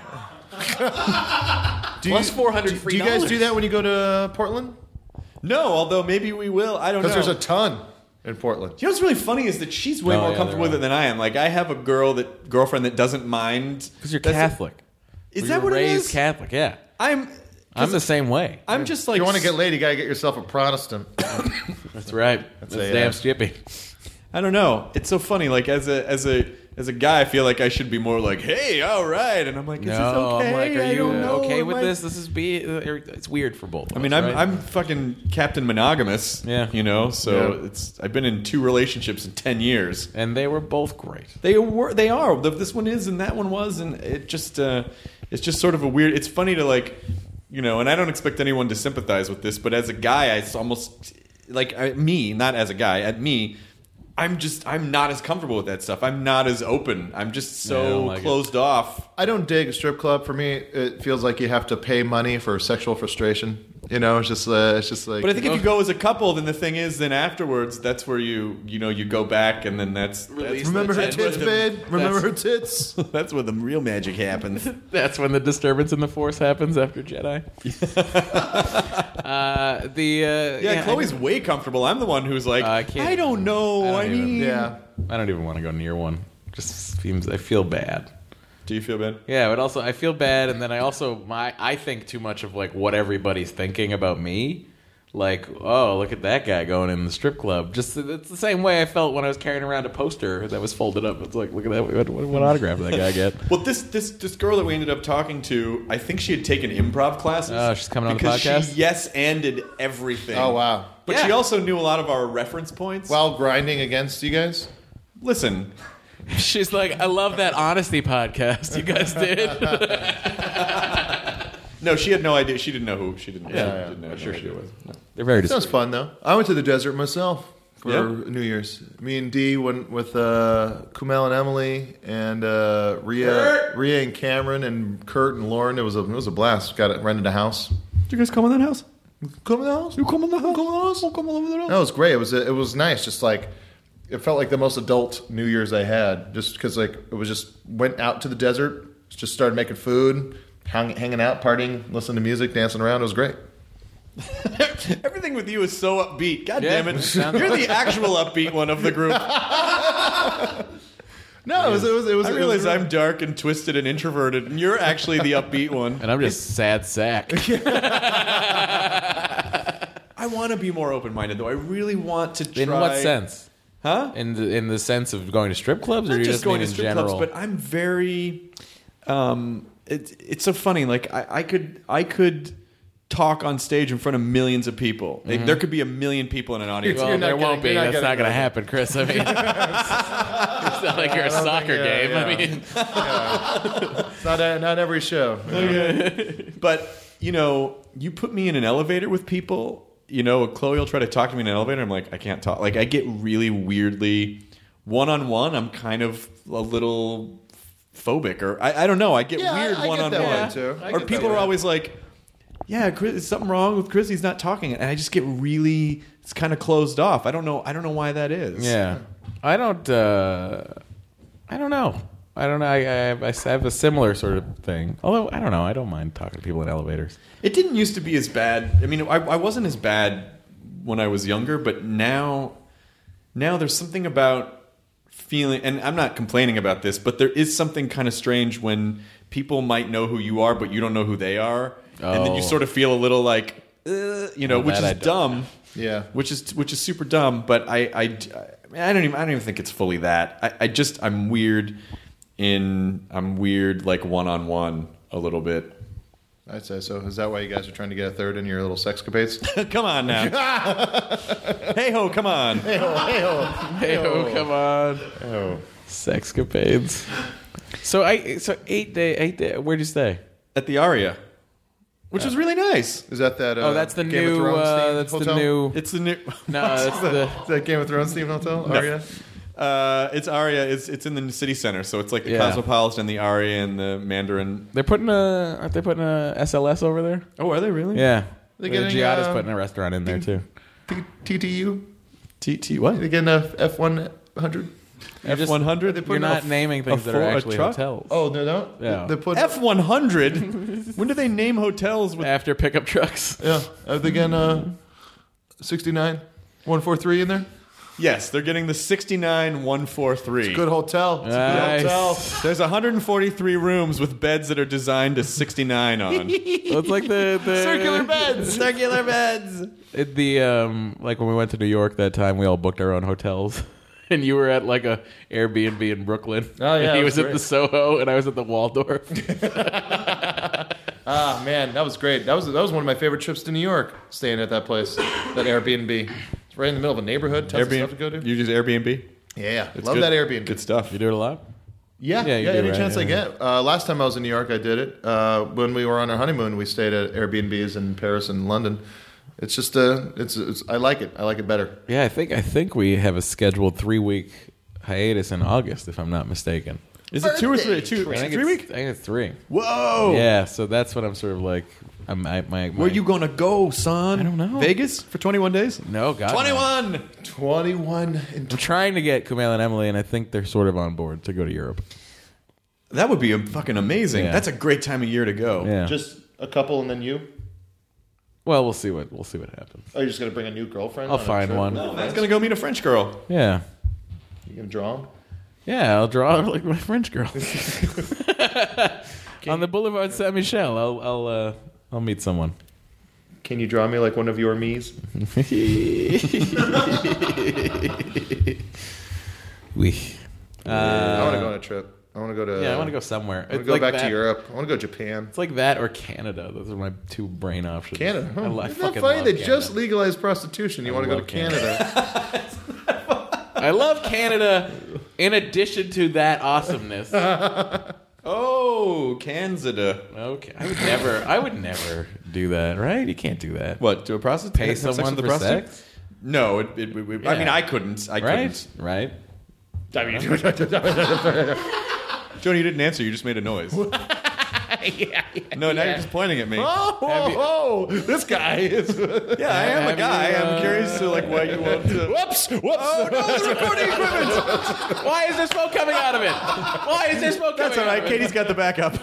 Do Plus you, four hundred do, free do you guys dollars. do that when you go to Portland? No, although maybe we will. I don't know. Because there's a ton. in Portland. You know what's really funny is that she's way Oh, more yeah, comfortable with they're it than I am. Like I have a girl that girlfriend that doesn't mind Because you're That's- Catholic. Is Well, that you're what it raised is? Catholic, yeah. I'm. I'm the same way. I'm just If like you want to get laid, you gotta get yourself a Protestant. That's right. That's, a, damn uh, skippy. I don't know. It's so funny. Like as a as a as a guy, I feel like I should be more like, "Hey, all right," and I'm like, "Is No, this okay? I'm like, are I you don't know. okay Am with I-" this? This is be. It's weird for both. Of I mean, us, I'm right? I'm fucking Captain Monogamous. Yeah. you know. So Yeah. it's I've been in two relationships in ten years. and they were both great. They were. They are. The- This one is, and that one was, and it just. Uh, it's just sort of a weird. It's funny to like, you know, and I don't expect anyone to sympathize with this, but as a guy, I it's almost like I, me, not as a guy, at me. I'm just I'm not as comfortable with that stuff. I'm not as open. I'm just Yeah, I so don't like it. closed off. I don't dig a strip club. For me, it feels like you have to pay money for sexual frustration. You know, it's just uh, it's just like. But I think if you go as a couple, then the thing is, then afterwards, that's where you you know you go back, and then that's, that's remember her that's where tits, the- babe. Remember her that's- tits. That's where the real magic happens. That's when the disturbance in the Force happens after Jedi. uh, the uh, Yeah, Chloe's I, way comfortable. I'm the one who's like, I I, can't- don't know. I I, don't even- mean, Yeah. I don't even want to go near one. Just seems I feel bad. Do you feel bad? Yeah, but also I feel bad, and then I also my I think too much of like what everybody's thinking about me. Like, oh, look at that guy going in the strip club. Just it's the same way I felt when I was carrying around a poster that was folded up. It's like, look at that. What, what, what autograph did that guy get? Well, this this this girl that we ended up talking to, I think she had taken improv classes. Oh, she's coming on the because podcast? She yes anded everything. Oh wow! But Yeah. she also knew a lot of our reference points. While grinding against you guys. Listen, She's like, I love that honesty podcast you guys did. no, she had no idea. She didn't know who. She didn't. Yeah, she yeah. didn't know. I'm sure no she idea. was. They're very Sounds discreet. fun though. I went to the desert myself for Yeah? New Year's. Me and Dee went with uh, Kumail and Emily and uh, Rhea, Kurt! Rhea and Cameron and Kurt and Lauren. It was a it was a blast. Got it, rented a house. Did you guys come in that house? Come in the house. You come in the house? Come in the house. Oh, come over the house. No, it was great. It was it was nice. Just like it felt like the most adult New Year's I had. Just because like it was just went out to the desert, just started making food, hang, hanging out, partying, listening to music, dancing around. It was great. Everything with you is so upbeat. God Yeah, damn it! sounds- You're the actual upbeat one of the group. No, it was it was it was. I it was realize really- I'm dark and twisted and introverted, and you're actually the upbeat one. And I'm just sad sack. I want to be more open-minded, though. I really want to try. In what sense? Huh? In the in the sense of going to strip clubs, or Not you just just going mean to in strip general? clubs, but I'm very. Um, it, it's so funny. Like I, I could, I could talk on stage in front of millions of people. Like, there could be a million people in an audience. well, You're not there won't getting- be. you're not That's not getting going to that. happen, Chris. I mean, it's not like you're a don't soccer think, yeah, game. I yeah. mean, It's not a, not every show. But you know, you put me in an elevator with people. You know, Chloe will try to talk to me in an elevator. I'm like, I can't talk. Like, I get really weirdly one on one. I'm kind of a little phobic, or I, I don't know. I get Yeah, I- weird I get one on that way, one. too. I Or get people that are way. always like, "Yeah, Chris, is something wrong with Chris? He's not talking," and I just get really. It's kind of closed off. I don't know. I don't know why that is. yeah, I don't. Uh, I don't know. I don't know. I, I, I have a similar sort of thing. Although I don't know. I don't mind talking to people in elevators. It didn't used to be as bad. I mean, I, I wasn't as bad when I was younger, but now, now there's something about feeling, and I'm not complaining about this, but there is something kind of strange when people might know who you are, but you don't know who they are, and then you Oh. sort of feel a little like, uh, you know, Well, which that is I don't. dumb. Yeah. which is which is super dumb. But I, I, I don't even I don't even think it's fully that. I, I just I'm weird in I'm weird like one on one a little bit. I'd say so. Is that why you guys are trying to get a third in your little sexcapades? Come on now. Hey ho, come on. hey ho, hey ho. Hey, oh, come on. Oh. Sexcapades. So I so eight day eight day. Where'd you stay? At the Aria, which was really nice. Is that that? Uh, Oh, that's the Game of new. Thrones Uh, themed that's hotel? the new. It's the new. No, that's the. Is that Game of Thrones themed hotel? Aria? Uh, it's Aria. It's it's in the city center, so it's like the Yeah. Cosmopolitan, the Aria, and the Mandarin. They're putting a. Aren't they putting a S L S over there? Oh, are they really? Yeah. They're The getting, Giada's uh, putting a restaurant in there too. T T U? T T what? They getting a F one hundred? F one hundred. You're not naming things that are actually hotels. Oh, no, no. Yeah. They put F one hundred. When do they name hotels with? After pickup trucks. yeah. Are they getting uh sixty-nine one forty-three in there? Yes, they're getting the sixty-nine one forty-three. Good hotel. It's a Nice. good hotel. There's one hundred forty-three rooms with beds that are designed to sixty-nine on. It's like the, the Circular beds. Circular beds. It, the um, like when we went to New York that time, we all booked our own hotels, and you were at like a Airbnb in Brooklyn. Oh, yeah, and he it was, was at great. the Soho, and I was at the Waldorf. Ah, man, that was great. That was that was one of my favorite trips to New York, staying at that place, that Airbnb. It's right in the middle of a neighborhood. Tons of stuff to go to. You use Airbnb? Yeah, It's love good. that Airbnb. Good stuff. You do it a lot. Yeah, Yeah, yeah. you do, any right? chance I Yeah. get. Uh, last time I was in New York, I did it. Uh, when we were on our honeymoon, we stayed at Airbnbs in Paris and London. It's just uh, it's, it's I like it. I like it better. Yeah, I think I think we have a scheduled three week hiatus in August, if I'm not mistaken. Is it two or three? Two, I think three it's, weeks? I think it's three. Whoa! Yeah, so that's what I'm sort of like. I'm, I, my, my, Where you gonna go, son? I don't know. Vegas for twenty-one days? No, God, no. twenty-one! Twenty-one. I'm trying to get Kumail and Emily, and I think they're sort of on board to go to Europe. That would be fucking amazing. Yeah. That's a great time of year to go. Yeah. Just a couple, and then you. Well, we'll see what we'll see what happens. Oh, you're just gonna bring a new girlfriend? I'll on a find trip? one. No, Man's gonna go meet a French girl. Yeah, you gonna draw him? yeah. I'll draw her like my French girl on the Boulevard Saint Michel. I'll I'll uh, I'll meet someone. Can you draw me like one of your me's? We. I want to go on a trip. I want to go to. Yeah, I want to go somewhere. I want It's to go like back that. to Europe. I want to go to Japan. It's like that or Canada. Those are my two brain options. Canada. Huh? I, lo- I Isn't that fucking funny? love They Canada. just legalized prostitution. You I want to go to love Canada. Canada? I love Canada. In addition to that awesomeness. Oh, Canada. Okay, I would never. I would never do that. Right? You can't do that. What, to a prostitute? Pay Have sex someone with a for prostitute? sex? No, it, it, it, it- I Yeah. mean, I couldn't. I Right? couldn't. Right? Johnny, you didn't answer. You just made a noise. yeah, yeah, No, now you're just pointing at me. Oh, Have you- oh, oh, this guy is. Yeah, I am a Have guy. you, uh, I'm curious to like why you want to. Whoops! Whoops! Oh no, the recording equipment! Why is there smoke coming out of it? Why is there smoke coming That's all out right. of Katie's got the backup.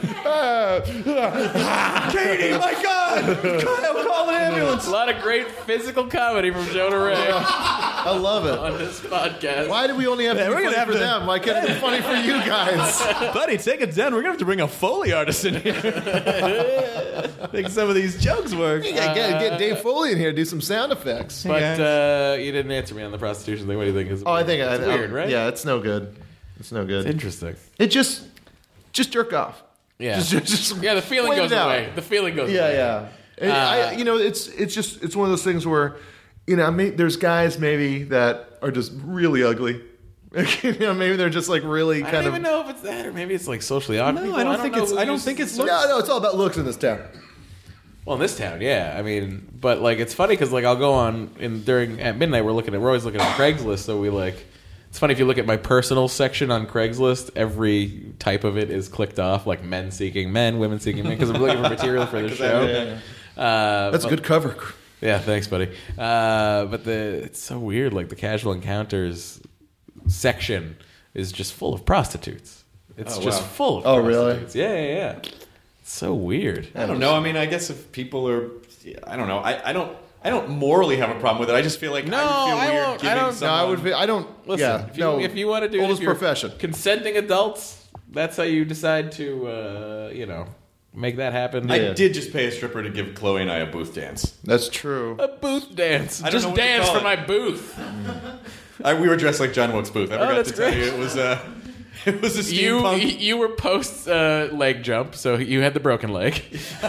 Katie, my God! Kyle, call an it? ambulance. A lot of great physical comedy from Jonah Ray I love it. on this podcast. Why do we only have to Yeah, be we're funny gonna have for to- them? Why can't it be funny for you guys? Buddy, take it down. We're gonna have to bring a Foley artist in here. Make some of these jokes work. You gotta get, get Dave Foley in here to do some sound effects. But guys. uh, you didn't answer me on the prostitution thing. What do you think? Is Oh, I think it's I, weird, I, right? Yeah, it's no good. It's no good. It's interesting. It just, just jerk off. Yeah, Just, just, just yeah. The feeling wait goes it out. away. The feeling goes Yeah, away. yeah. And I, you know, it's it's just it's one of those things where, you know, may, there's guys maybe that are just really ugly. you know, maybe they're just like really I kind don't of. even know if it's that, or maybe it's like socially awkward. No, people. I don't think know it's- who I don't uses think it's looks. No, no, it's all about looks in this town. Well, in this town, yeah. I mean, but like it's funny because like I'll go on in during at midnight. We're looking at we're always looking at Craigslist. So we like it's funny if you look at my personal section on Craigslist. Every type of it is clicked off, like men seeking men, women seeking men, because I'm looking for material for the show. Uh, That's a but- good cover. Yeah, thanks, buddy. Uh, but the it's so weird. Like the casual encounters section is just full of prostitutes. It's Oh, just wow. full of Oh, really? prostitutes. Yeah, yeah, yeah. It's so weird. I don't know. I mean, I guess if people are, I don't know. I, I don't. I don't morally have a problem with it. I just feel like No, I would feel I weird won't- I giving don't- No, someone. I would. Be, I don't. Listen, yeah, if you, no. if you want to do it, oldest if you're profession. consenting adults, that's how you decide to, uh, you know, make that happen. I did just pay a stripper to give Chloe and I a booth dance. That's true. a booth dance. I don't Just know what to dance call for it. my booth. I, we were dressed like John Wilkes Booth. I Oh, forgot that's to tell great. you it was uh, it was a You steampunk. you were post uh, leg jump, so you had the broken leg.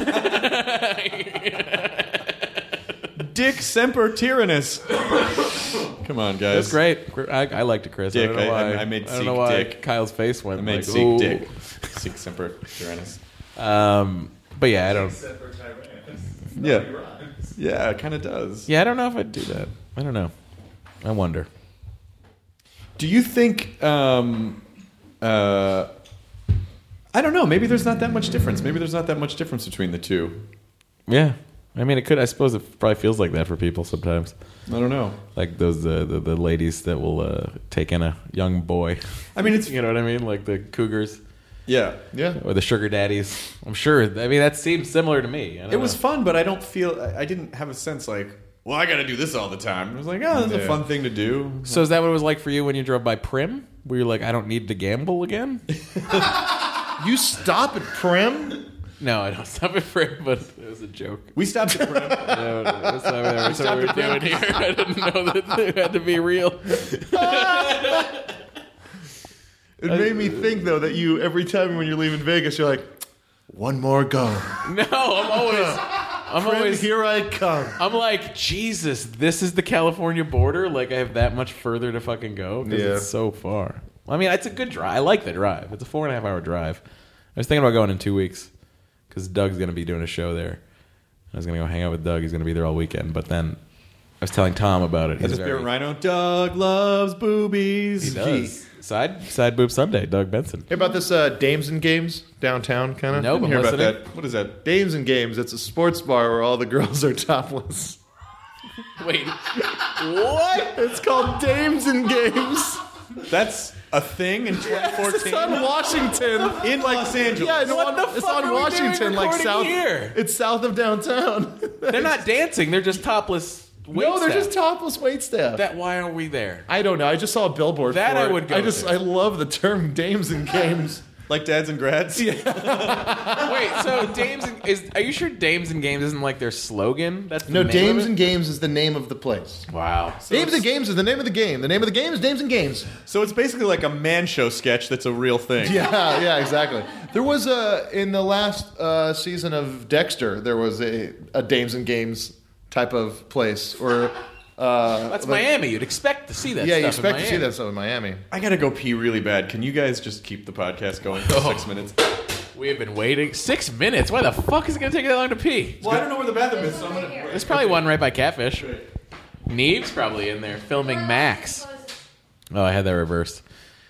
Dick Semper Tyrannus. Come on, guys. That's great. I, I liked it, Chris. Dick, I don't know I- why. I made I don't know Seek why Dick. Kyle's face went. I made like, Seek ooh. Dick. Seek Semper Tyrannus. Um, but yeah, I don't. Yeah. Yeah, it kind of does. Yeah, I don't know if I'd do that. I don't know. I wonder. Do you think? Um, uh, I don't know. Maybe there's not that much difference. Maybe there's not that much difference between the two. Yeah, I mean, it could. I suppose it probably feels like that for people sometimes. I don't know. Like those uh, the the ladies that will uh, take in a young boy. I mean, it's You know what I mean? Like the cougars yeah, Yeah. or the sugar daddies. I'm sure. I mean, that seems similar to me. I don't it was know. fun, but I don't feel. I, I didn't have a sense like well, I got to do this all the time. I was like, oh, that's Yeah. a fun thing to do. So is that what it was like for you when you drove by Prim? Where you're like, I don't need to gamble again? You stop at Prim? No, I don't stop at Prim, but it was a joke. We stopped at Prim. No, that's not what, that's what we were stopped doing here. I didn't know that it had to be real. It made me think, though, that you, every time when you're leaving Vegas, you're like, one more go. No, I'm always... I'm Prim, always... here I come. I'm like, Jesus, this is the California border? Like, I have that much further to fucking go? Because Yeah. it's so far. I mean, it's a good drive. I like the drive. It's a four and a half hour drive. I was thinking about going in two weeks because Doug's going to be doing a show there. I was going to go hang out with Doug. He's going to be there all weekend. But then I was telling Tom about it. That's He's a Spirit very- Rhino. Doug loves boobies. He does. Side, side boob Sunday, Doug Benson. Hear about this uh, Dames and Games downtown, kind of? Nope, Didn't I'm hear about listening. that. What is that? Dames and Games. It's a sports bar where all the girls are topless. Wait, what? It's called Dames and Games. That's a thing in twenty fourteen? It's on Washington. In Los Angeles. Yeah, no, What on, the it's fuck on are we Washington, doing like recording south. here? It's south of downtown. They're not dancing. They're just topless wait no, they're staff. just topless wait staff. That, why are we there? I don't know. I just saw a billboard. That for I it. would go I just to. I love the term Dames and Games. Like dads and grads? Yeah. Wait, so Dames and, is are you sure Dames and Games isn't like their slogan? That's the No, name Dames of and Games is the name of the place. it? Wow. Dames and Games is the name of the game. The name of the game is Dames and Games. So it's basically like a man show sketch that's a real thing. Yeah, yeah, exactly. There was a in the last uh, season of Dexter. There was a, a Dames and Games type of place, or uh, That's like- Miami. You'd expect to see that. Yeah, stuff you expect in to see Miami. that stuff in Miami. I gotta go pee really bad. Can you guys just keep the podcast going for six minutes? We have been waiting six minutes. Why the fuck is it gonna take that long to pee? Well, I don't know where the bathroom is, so I'm gonna... There's probably one right by Catfish. Neve's probably in there filming Max. Oh, I had that reversed.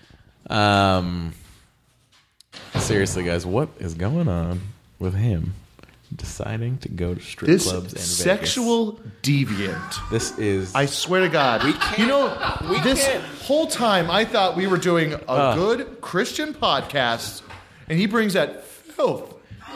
Um, seriously, guys, what is going on with him deciding to go to strip This clubs and sexual deviant. Vegas? This is. I swear to God. We can't- you know, we this can't- whole time I thought we were doing a Uh. good Christian podcast, and he brings that filth.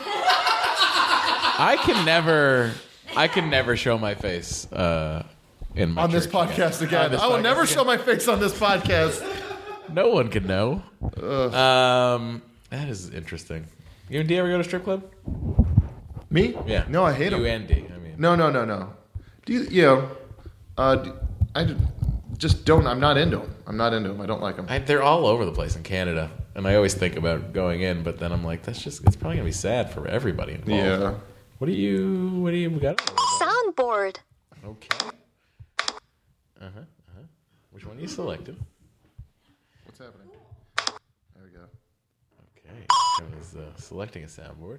I can never. I can never show my face uh, in my On this church podcast On again. this I will podcast never again. show my face on this podcast. No one can know. Um, that is interesting. You and D ever go to strip club? Me? Yeah. No, I hate you him. and D. I mean, No, no, no, no. Do you, you know, uh, do- I d- just don't, I'm not into them. I'm not into them. I don't like them. I, they're all over the place in Canada, and I always think about going in, but then I'm like, that's just. It's probably gonna be sad for everybody involved. Yeah. What do you? What do you got? Soundboard. Okay. Uh huh. Uh huh. Which one are you selecting? What's happening? There we go. Okay. I was uh, selecting a soundboard.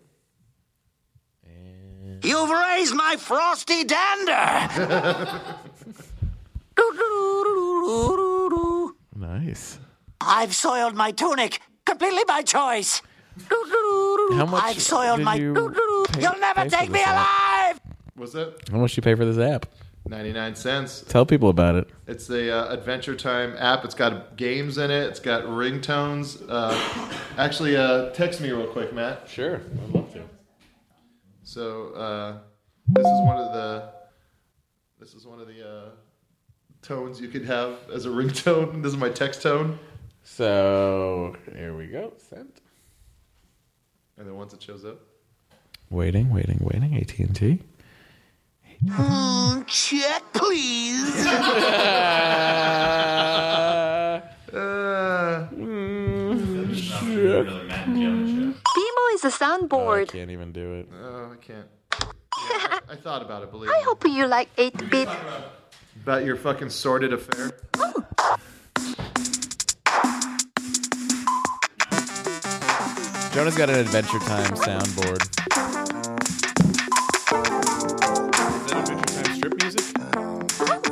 And You've raised my frosty dander. nice. I've soiled my tunic completely by choice. How much I've soiled did my. you pay- You'll never pay for take me this app? alive. What's that? How much do you pay for this app? ninety-nine cents. Tell people about it. It's the uh, Adventure Time app. It's got games in it. It's got ringtones. Uh, actually, uh, text me real quick, Matt. Sure, I'd love to. So uh, this is one of the this is one of the uh, tones you could have as a ringtone. This is my text tone. So here we go. Sent. And then once it shows up, Waiting, waiting, waiting. A T and T. Mm, check, please. uh, Bimo is a I soundboard. can't even do it. oh, I can't. Yeah, I thought about it. Believe I me. hope you like eight bit. About your fucking sordid affair. Jonah's got an Adventure Time soundboard. Is that Adventure Time strip music?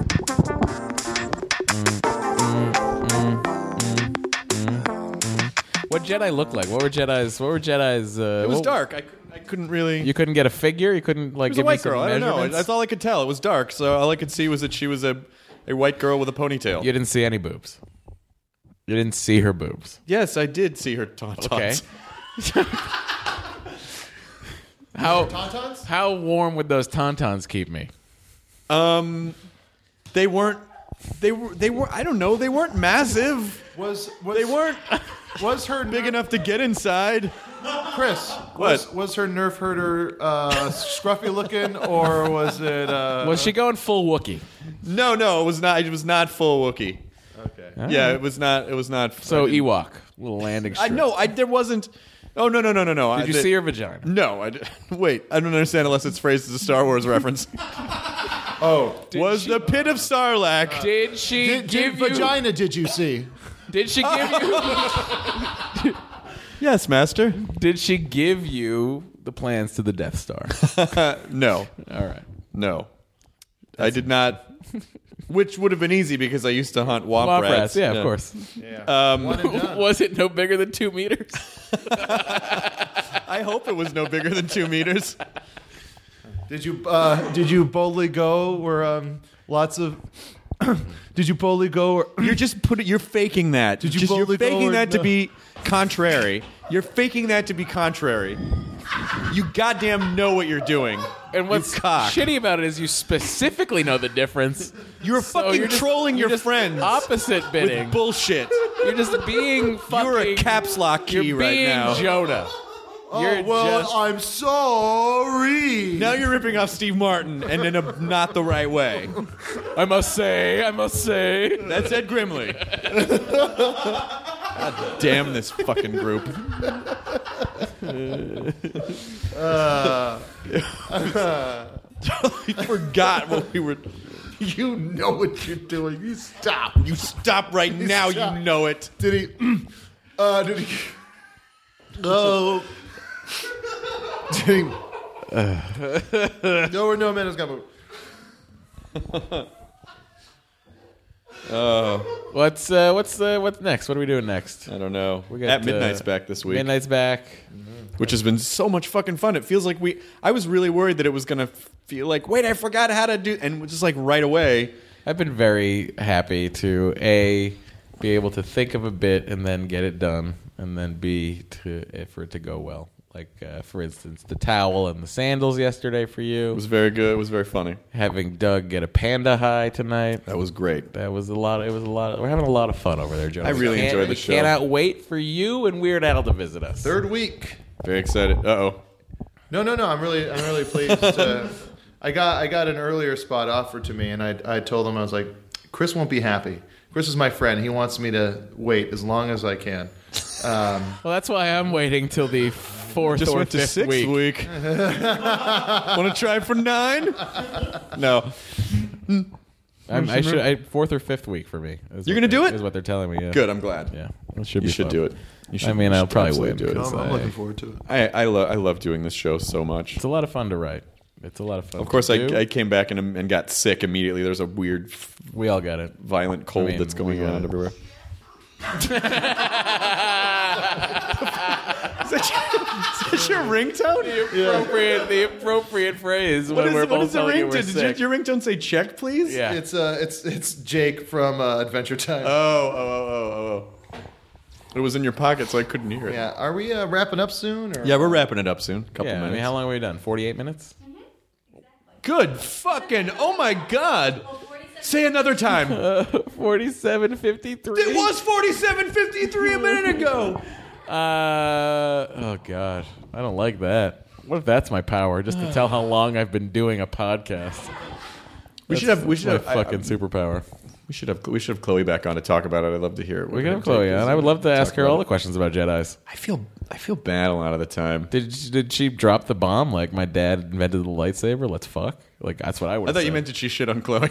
What Jedi look like? What were Jedi's? What were Jedi's? Uh, It was what- dark. I couldn't, I couldn't really... You couldn't get a figure. You couldn't like It was a give me white some girl. I don't know. measurements? That's all I could tell. It was dark, so all I could see was that she was a, a white girl with a ponytail. You didn't see any boobs. You didn't see her boobs. Yes, I did see her tauntauns. Okay. How Tauntauns? how warm would those tauntauns keep me? Um, they weren't. They were. They were. I don't know. They weren't massive. Was, was They weren't Was her big enough to get inside. Chris? What? Was, was her Nerf herder uh, scruffy looking, or was it? Uh, Was she going full Wookiee? No, no, it was not. It was not full Wookiee. Okay. Yeah, it was not. It was not. So I didn't- Ewok, little landing I strip. no. I there wasn't. Oh no no no no no. Did I, you the- see her vagina? No. I did- wait. I don't understand unless it's phrased as a Star Wars reference. Oh, was the pit of Sarlacc? Did she Did, give did you? vagina did you see? Did she give you? Yes, Master. Did she give you the plans to the Death Star? No. All right. No. I did not. Which would have been easy because I used to hunt womp, Womp rats. rats, yeah, of course. Um, One and done. Was it no bigger than two meters? I hope it was no bigger than two meters. Did you uh, did you boldly go where um, lots of did you boldly go where, You're just putting. You're faking that. Did you just, you're boldly go faking or that to no? be contrary. You're faking that to be contrary. You goddamn know what you're doing. And what's you cock. shitty about it is you specifically know the difference. You're So fucking you're just- trolling you're your just friends. Opposite bidding. With bullshit. You're just being fucking. You're a caps lock key you're right being now. Jonah. oh You're well just- I'm sorry. Now you're ripping off Steve Martin, and in a not the right way. I must say, I must say. That's Ed Grimley. God damn this fucking group. Uh, totally forgot what we were. You know what you're doing. You stop. You stop right now. stop. You know it. Did he? Uh, did he? Oh. Did he? No, no man has got moved. What's uh, what's uh, what's next? What are we doing next? I don't know. We got, At Midnight's uh, back this week. Midnight's back. Which has been so much fucking fun. It feels like we. I was really worried that it was gonna feel like, wait, I forgot how to do, and just like right away. I've been very happy to a be able to think of a bit and then get it done, and then b to for it to go well. Like uh, for instance, the towel and the sandals yesterday for you. It was very good. It was very funny. Having Doug get a panda high tonight. That was great. That was a lot. It was a lot. We're having a lot of fun over there, Joe. I really Can't- enjoyed the we show. Cannot wait for you and Weird Al to visit us. third week. Very excited. Uh oh. No, no, no. I'm really, I'm really pleased. To, I got, I got an earlier spot offered to me, and I, I told him I was like, Chris won't be happy. Chris is my friend. He wants me to wait as long as I can. Um, Well, that's why I'm waiting till the fourth Just or went to fifth sixth week. week. Want to try for nine? No. I'm, I should I, fourth or fifth week for me. is You're what gonna do they- it? Is what they're telling me. Yeah. Good. I'm glad. Yeah, it should You be should fun. do it. You should, I mean, you I'll should probably absolutely win. do it. 'cause I'm, I'm I- looking forward to it. I I, lo- I love doing this show so much. It's a lot of fun to write. It's a lot of fun. Of course, to I, do. I came back and, and got sick immediately. There's a weird, we all got it. violent cold I mean, that's going we, uh, on everywhere. Is that your, is that your ringtone? The appropriate, the appropriate phrase What when is, we're what both is the telling you ringtone? we're Did your, sick. your ringtone say check, please? Yeah. it's, uh, it's, it's Jake from uh, Adventure Time. Oh, oh, oh, oh, oh. It was in your pocket, so I couldn't hear it. yeah. Are we uh, wrapping up soon? Or? Yeah, we're wrapping it up soon. Couple yeah, I minutes. mean, how long have we done? forty-eight minutes? Good fucking. Oh my god. Say another time. Uh, forty-seven fifty-three. It was forty-seven fifty-three a minute ago. Uh, oh, God. I don't like that. What if that's my power? Just to tell how long I've been doing a podcast. We That's- should have. We that's should my have. I- fucking superpower. We should have. We should have Chloe back on to talk about it. I'd love to hear it. We can have Chloe on. I would love to ask her all the questions about Jedis. I feel. I feel bad a lot of the time. Did did she drop the bomb? Like my dad invented the lightsaber. Let's fuck. Like that's what I would. I thought you meant that she shit on Chloe.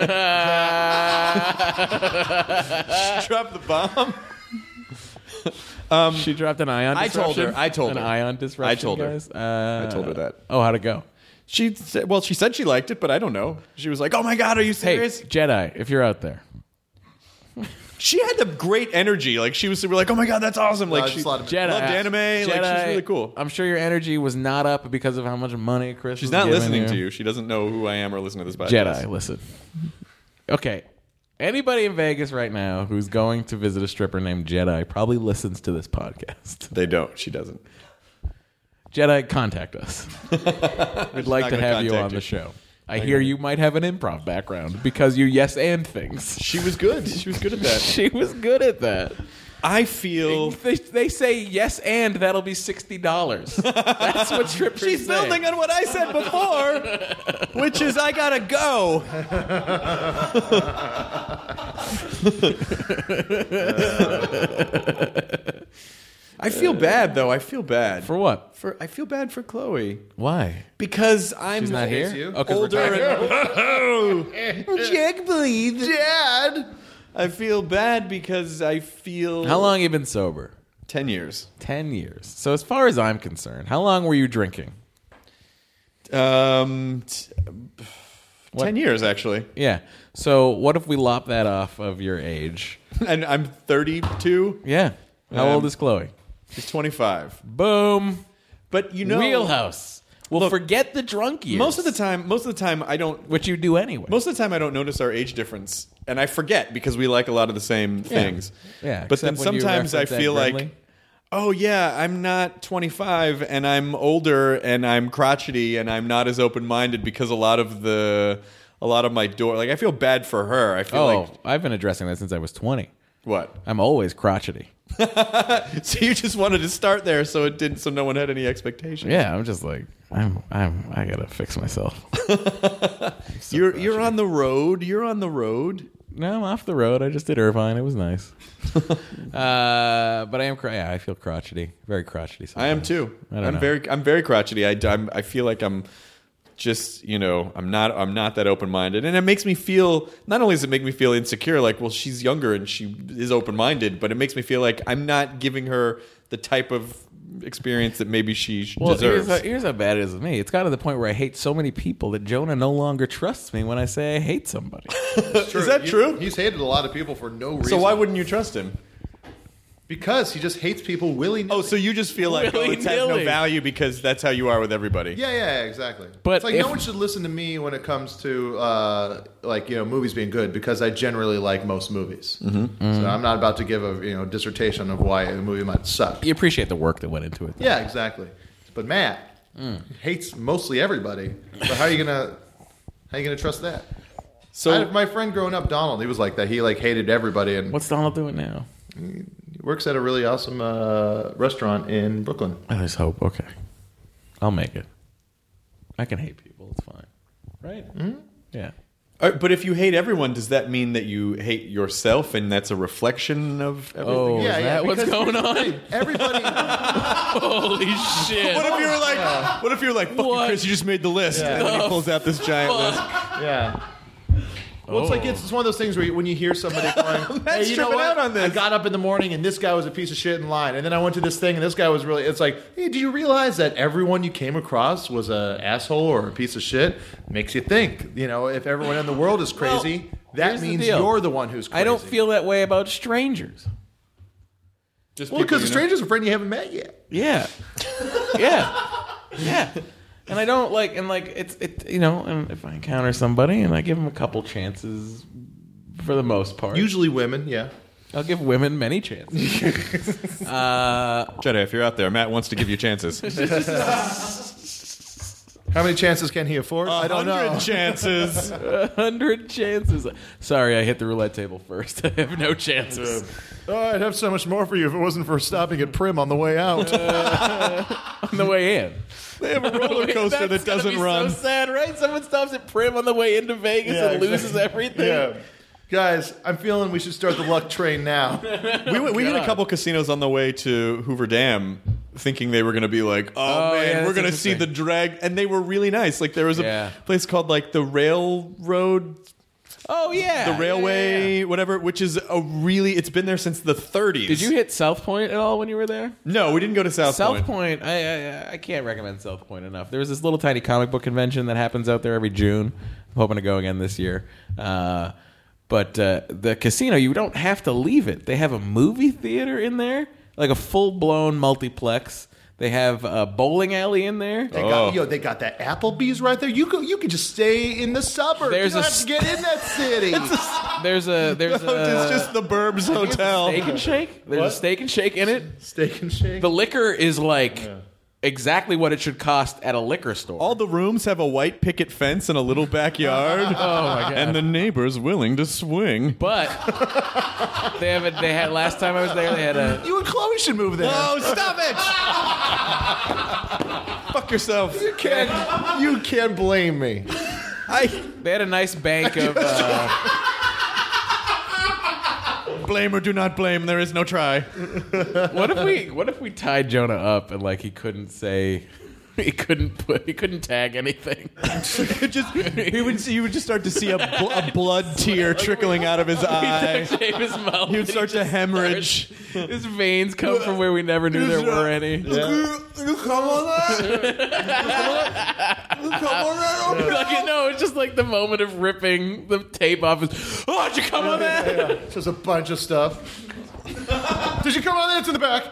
She dropped the bomb. Um, she dropped an ion. I told disruption? her. I told an her. ion disruption. I told her. Guys? Uh, I told her that. Oh, how'd it go? She said, well, she said she liked it, but I don't know. She was like, "Oh my god, are you Hey, serious?" Jedi, if you're out there, She had the great energy. Like she was super like, "Oh my god, that's awesome!" Like I she just loved it. Jedi, loved anime. Like she's Jedi, really cool. I'm sure your energy was not up because of how much money Chris. She's was not giving listening you. to you. She doesn't know who I am or listen to this podcast. Jedi, listen. Okay. Anybody in Vegas right now who's going to visit a stripper named Jedi probably listens to this podcast. They don't. She doesn't. Jedi, contact us. We'd like not to gonna have you contact on you. the show. I hear you might have an improv background because you yes and things. She was good. She was good at that. She was good at that. I feel they, they say yes and that'll be sixty dollars. That's what strippers she's say. building on what I said before, which is I gotta go. I feel bad though. I feel bad for what? For I feel bad for Chloe. Why? Because I'm She's not here. Oh, older and Jack, please, Dad. I feel bad because I feel. How long have you been sober? Ten years. Ten years. So as far as I'm concerned, how long were you drinking? Um, t- ten years actually. Yeah. So what if we lop that off of your age? And I'm thirty-two. Yeah. How Um, old is Chloe? She's twenty-five. Boom. But you know, wheelhouse. Well, look, forget the drunk years. Most of the time, most of the time, I don't. Which you do anyway. Most of the time, I don't notice our age difference, and I forget because we like a lot of the same things. Yeah. But then except when you sometimes I reference Ed feel Brindley. like, oh yeah, I'm not twenty-five, and I'm older, and I'm crotchety, and I'm not as open-minded because a lot of the, a lot of my door, like I feel bad for her. I feel Oh, like I've been addressing that since I was twenty. what? I'm always crotchety. So you just wanted to start there, so it didn't, so no one had any expectations. Yeah, I'm just like I'm. I'm. I gotta fix myself. So you're crotchety. you're on the road. You're on the road. No, I'm off the road. I just did Irvine. It was nice. uh, but I am. Cr- yeah, I feel crotchety. Very crotchety. Sometimes. I am too. I don't I'm know. very. I'm very crotchety. I. I'm, I feel like I'm. Just, you know, I'm not I'm not that open-minded. And it makes me feel, not only does it make me feel insecure, like, well, she's younger and she is open-minded, but it makes me feel like I'm not giving her the type of experience that maybe she Well, deserves. here's how, here's how bad it is with me. It's gotten to the point where I hate so many people that Jonah no longer trusts me when I say I hate somebody. Is that He- true? He's hated a lot of people for no reason. So why wouldn't you trust him? Because he just hates people willy-nilly. Oh, so you just feel like oh, it has no Willy-nilly. value because that's how you are with everybody. Yeah, yeah, exactly. But it's like if- no one should listen to me when it comes to uh, like you know movies being good because I generally like most movies. Mm-hmm. So I'm not about to give a you know dissertation of why a movie might suck. You appreciate the work that went into it. Yeah, exactly. But Matt hates mostly everybody. So how are you gonna how are you gonna trust that? So I, my friend growing up, Donald, he was like that. He like hated everybody, and What's Donald doing now? he works at a really awesome uh, restaurant in Brooklyn. Oh, there's hope. Okay. I'll make it. I can hate people. It's fine. Right? Mm-hmm. Yeah. Uh, but if you hate everyone, does that mean that you hate yourself and that's a reflection of everything? Oh, Yeah, is yeah, that what's because going here's the on? thing. Everybody. Holy shit. What if you were like, what if you were like, fuck you, What? Chris, you just made the list. And then he pulls out this giant list. Yeah. Well, it's like it's, it's one of those things where you, when you hear somebody going, "Hey, you know tripping what? out on this." I got up in the morning and this guy was a piece of shit in line, and then I went to this thing and this guy was really." It's like, hey, do you realize that everyone you came across was a asshole or a piece of shit? Makes you think. You know, if everyone in the world is crazy, Well, that here's the means deal. you're the one who's crazy. I don't feel that way about strangers. Just well people because a you know. stranger's a friend you haven't met yet. Yeah. Yeah. Yeah. And I don't like, and like, it's, it, you know, and if I encounter somebody and I give them a couple chances for the most part. Usually women, yeah. I'll give women many chances. uh, Jedi, if you're out there, Matt wants to give you chances. How many chances can he afford? I don't know. hundred chances. A hundred chances. Sorry, I hit the roulette table first. I have no chances. Oh, I'd have so much more for you if it wasn't for stopping at Prim on the way out. On the way in. They have a roller coaster that That's gotta doesn't be run. So sad, right? Someone stops at Prim on the way into Vegas Yeah, and loses exactly. everything. Yeah. Guys, I'm feeling we should start the luck train now. We, went- we hit a God. couple casinos on the way to Hoover Dam, thinking they were going to be like, "Oh, Oh, man, yeah, we're that's going to see the interesting. drag," and they were really nice. Like there was a Yeah. place called like the Railroad, Oh, yeah. the Railway, Yeah, yeah. whatever, which is a really. It's been there since the thirties. Did you hit South Point at all when you were there? No, we didn't go to South, South Point. Point, I, I I can't recommend South Point enough. There's this little tiny comic book convention that happens out there every June. I'm hoping to go again this year. Uh, but uh, the casino, you don't have to leave it. They have a movie theater in there, like a full blown multiplex. They have a bowling alley in there. They got, yo, they got that Applebee's right there. You could you could just stay in the suburbs. There's you don't a have to get in that city. There's a there's a it's just the Burbs Hotel. steak and shake. There's What? a steak and shake in it. Steak and shake. The liquor is like exactly what it should cost at a liquor store. All the rooms have a white picket fence and a little backyard. Oh, my God. And the neighbor's willing to swing. But they have a, they had last time I was there, they had a. You and Chloe should move there. Oh, stop it! Fuck yourself. You can't. You can't blame me. I. They had a nice bank of. Uh, Blame or do not blame. There is no try. what if we what if we tied Jonah up and like he couldn't say he couldn't put he couldn't tag anything. just he would you would just start to see a, bl- a blood tear trickling out of his eye. Shave his mouth. He would start to hemorrhage. Starts, his veins come from where we never knew there were any. Yeah. You come on that? You come on that? Like, no, it's just like the moment of ripping the tape off. His, oh, did you come on that? Yeah, yeah. Just a bunch of stuff. Did you come on that? It's in the back.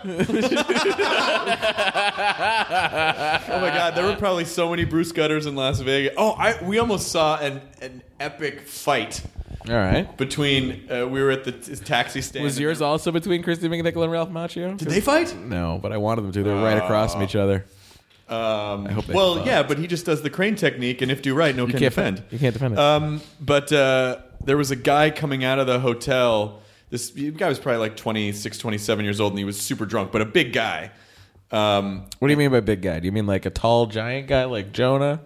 Oh my God, there were probably so many Bruce Gutters in Las Vegas. Oh, I we almost saw an an epic fight. All right. Between uh, we were at the t- taxi stand. Was yours also between Christy McNichol and Ralph Macchio? Did they fight? No, but I wanted them to. They were right across from each other. Um, I hope they well, fought. yeah, but he just does the crane technique, and if do right, no You can can't defend. You can't defend it. Um, but uh, there was a guy coming out of the hotel. This guy was probably like twenty-six, twenty-seven years old, and he was super drunk, but a big guy. Um, what do you mean by big guy? Do you mean like a tall, giant guy like Jonah?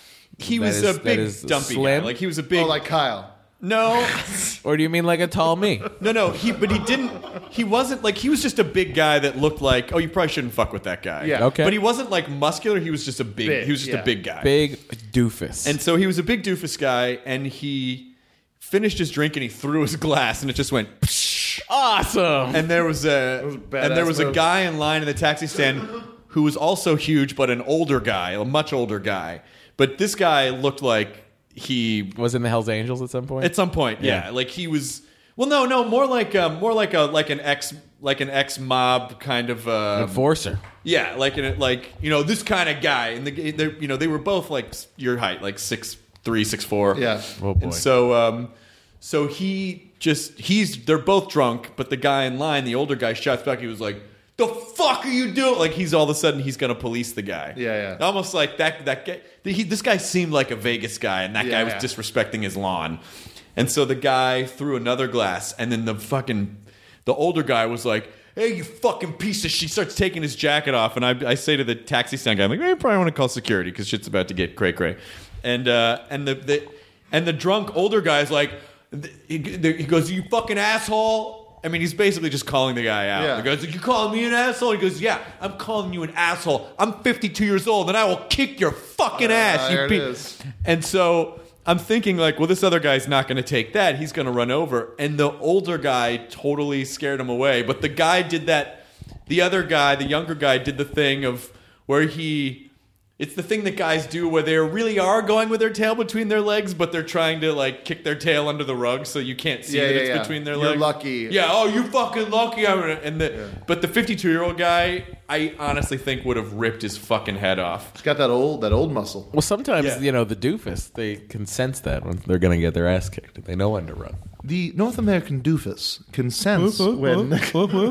He That was is- a that big, is dumpy slim? guy. Like he was a big. Oh, like Kyle. No. Or do you mean like a tall me? No, no. He, but he didn't. He wasn't like he was just a big guy that looked like. Oh, you probably shouldn't fuck with that guy. Yeah. Okay. But he wasn't like muscular. He was just a big. Big, he was just yeah. a big guy. Big doofus. And so he was a big doofus guy, and he finished his drink and he threw his glass, and it just went. Psh. Awesome. And there was a, was a badass and there was a move. guy in line in the taxi stand who was also huge, but an older guy, a much older guy. But this guy looked like he was in the Hells Angels at some point. at some point, yeah, Yeah. like he was. Well, no, no, more like um, more like a like an ex like an ex mob kind of uh, Enforcer. yeah, like an, like you know this kind of guy. And the they you know they were both like your height, like six three, six four. Yeah. Oh boy. And so um, so he just he's they're both drunk, but the guy in line, the older guy, shouts back. He was like, "The fuck are you doing?" Like he's all of a sudden he's gonna police the guy. Yeah, yeah. Almost like that that guy. He, this guy seemed like a Vegas guy, and that Yeah, guy was yeah. disrespecting his lawn. And so the guy threw another glass, and then the fucking the older guy was like, "Hey, you fucking piece of shit!" He starts taking his jacket off, and I, I say to the taxi stand guy, "I'm like, hey, you probably want to call security because shit's about to get cray cray." And uh, and the, the and the drunk older guy's like, he, he goes, "You fucking asshole." I mean, he's basically just calling the guy out. Yeah. He goes, "You calling me an asshole?" He goes, "Yeah, I'm calling you an asshole. I'm fifty-two years old, and I will kick your fucking ass." you there it pe-" is. And so I'm thinking, like, well, this other guy's not going to take that. He's going to run over. And the older guy totally scared him away. But the guy did that. The other guy, the younger guy, did the thing of where he. It's the thing that guys do where they really are going with their tail between their legs, but they're trying to like kick their tail under the rug so you can't see Yeah, that yeah, it's yeah. between their You're legs. lucky. Yeah. Oh, you fucking lucky. I'm gonna, and the but the fifty-two year old guy, I honestly think would have ripped his fucking head off. He's got that old that old muscle. Well, sometimes Yeah. you know the doofus they can sense that when they're going to get their ass kicked. They know when to run. The North American doofus can sense when. The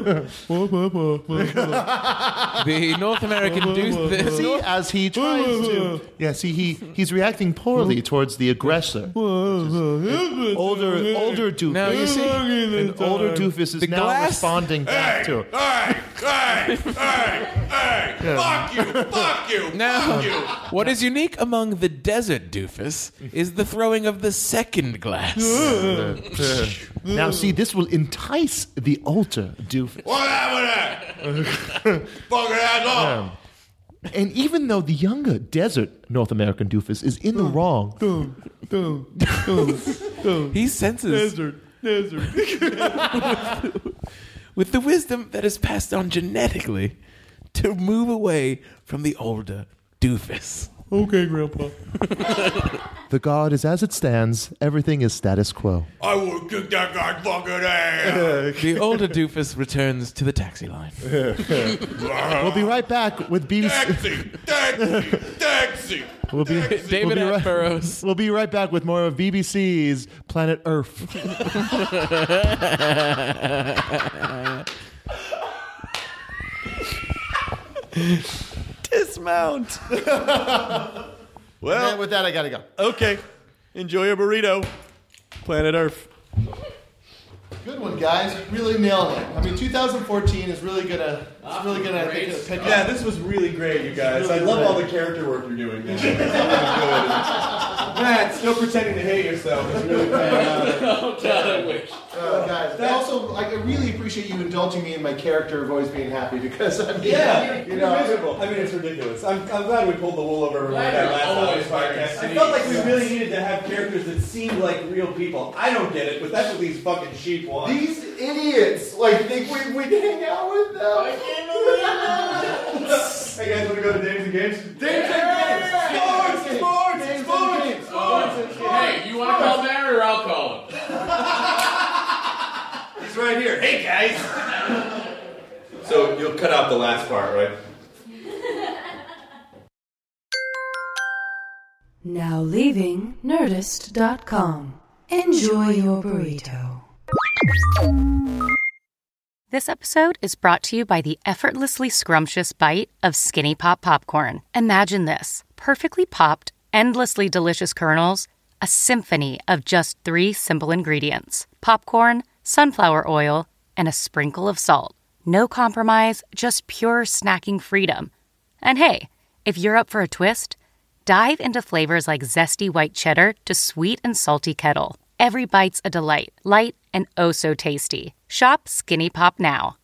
North American doofus. See, as he tries to. Yeah, see, he, he's reacting poorly towards the aggressor. Older, older doofus. Now, you see, an older doofus is the now glass- responding back to it. Hey, hey, hey, hey! Fuck you! Fuck you! Now, Fuck you! what is unique among the desert doofus is the throwing of the second glass. Now, see, this will entice the older doofus. What happened? Fucking asshole! And even though the younger desert North American doofus is in the wrong, He senses desert, desert. with the wisdom that is passed on genetically to move away from the older doofus. Okay, Grandpa. The guard is as it stands. Everything is status quo. I will kick that guy's fucking ass! The older doofus returns to the taxi line. We'll be right back with B B C. Taxi! Taxi! Taxi! We'll be, David we'll be right, Attenborough's. We'll be right back with more of B B C's Planet Earth. dismount. And Well, then with that, I gotta go. okay. Enjoy your burrito. Planet Earth. Good one, guys. Really nailing it. I mean, two thousand fourteen is really gonna, it's really gonna pick, pick up. Yeah, this was really great, you guys. I love all the character work you're doing now. Matt, still pretending to hate yourself. It's really bad. Oh, God, I wish. Uh, guys, I also, like, I really appreciate you indulging me in my character of always being happy because I mean, Yeah, you know, miserable. I mean, it's ridiculous. I'm, I'm glad we pulled the wool over everyone with that last Always podcast. fucking I felt like we really needed to have characters that seemed like real people. I don't get it, but that's what these fucking sheep want. these idiots, like, think we we hang out with them. I can't believe it. Hey guys, want to go to Dames and Games? Dames and Games. Sports, Dames and sports, Games. sports. Dames and Games. Sports and Games. Hey, you want to call Barry or I'll call him? He's right here. Hey guys. So you'll cut out the last part, right? Now leaving Nerdist dot com. Enjoy your burrito. This episode is brought to you by the effortlessly scrumptious bite of Skinny Pop Popcorn. Imagine this. Perfectly popped, endlessly delicious kernels, a symphony of just three simple ingredients. Popcorn, sunflower oil, and a sprinkle of salt. No compromise, just pure snacking freedom. And hey, if you're up for a twist, dive into flavors like zesty white cheddar to sweet and salty kettle. Every bite's a delight, light and oh so tasty. Shop Skinny Pop now.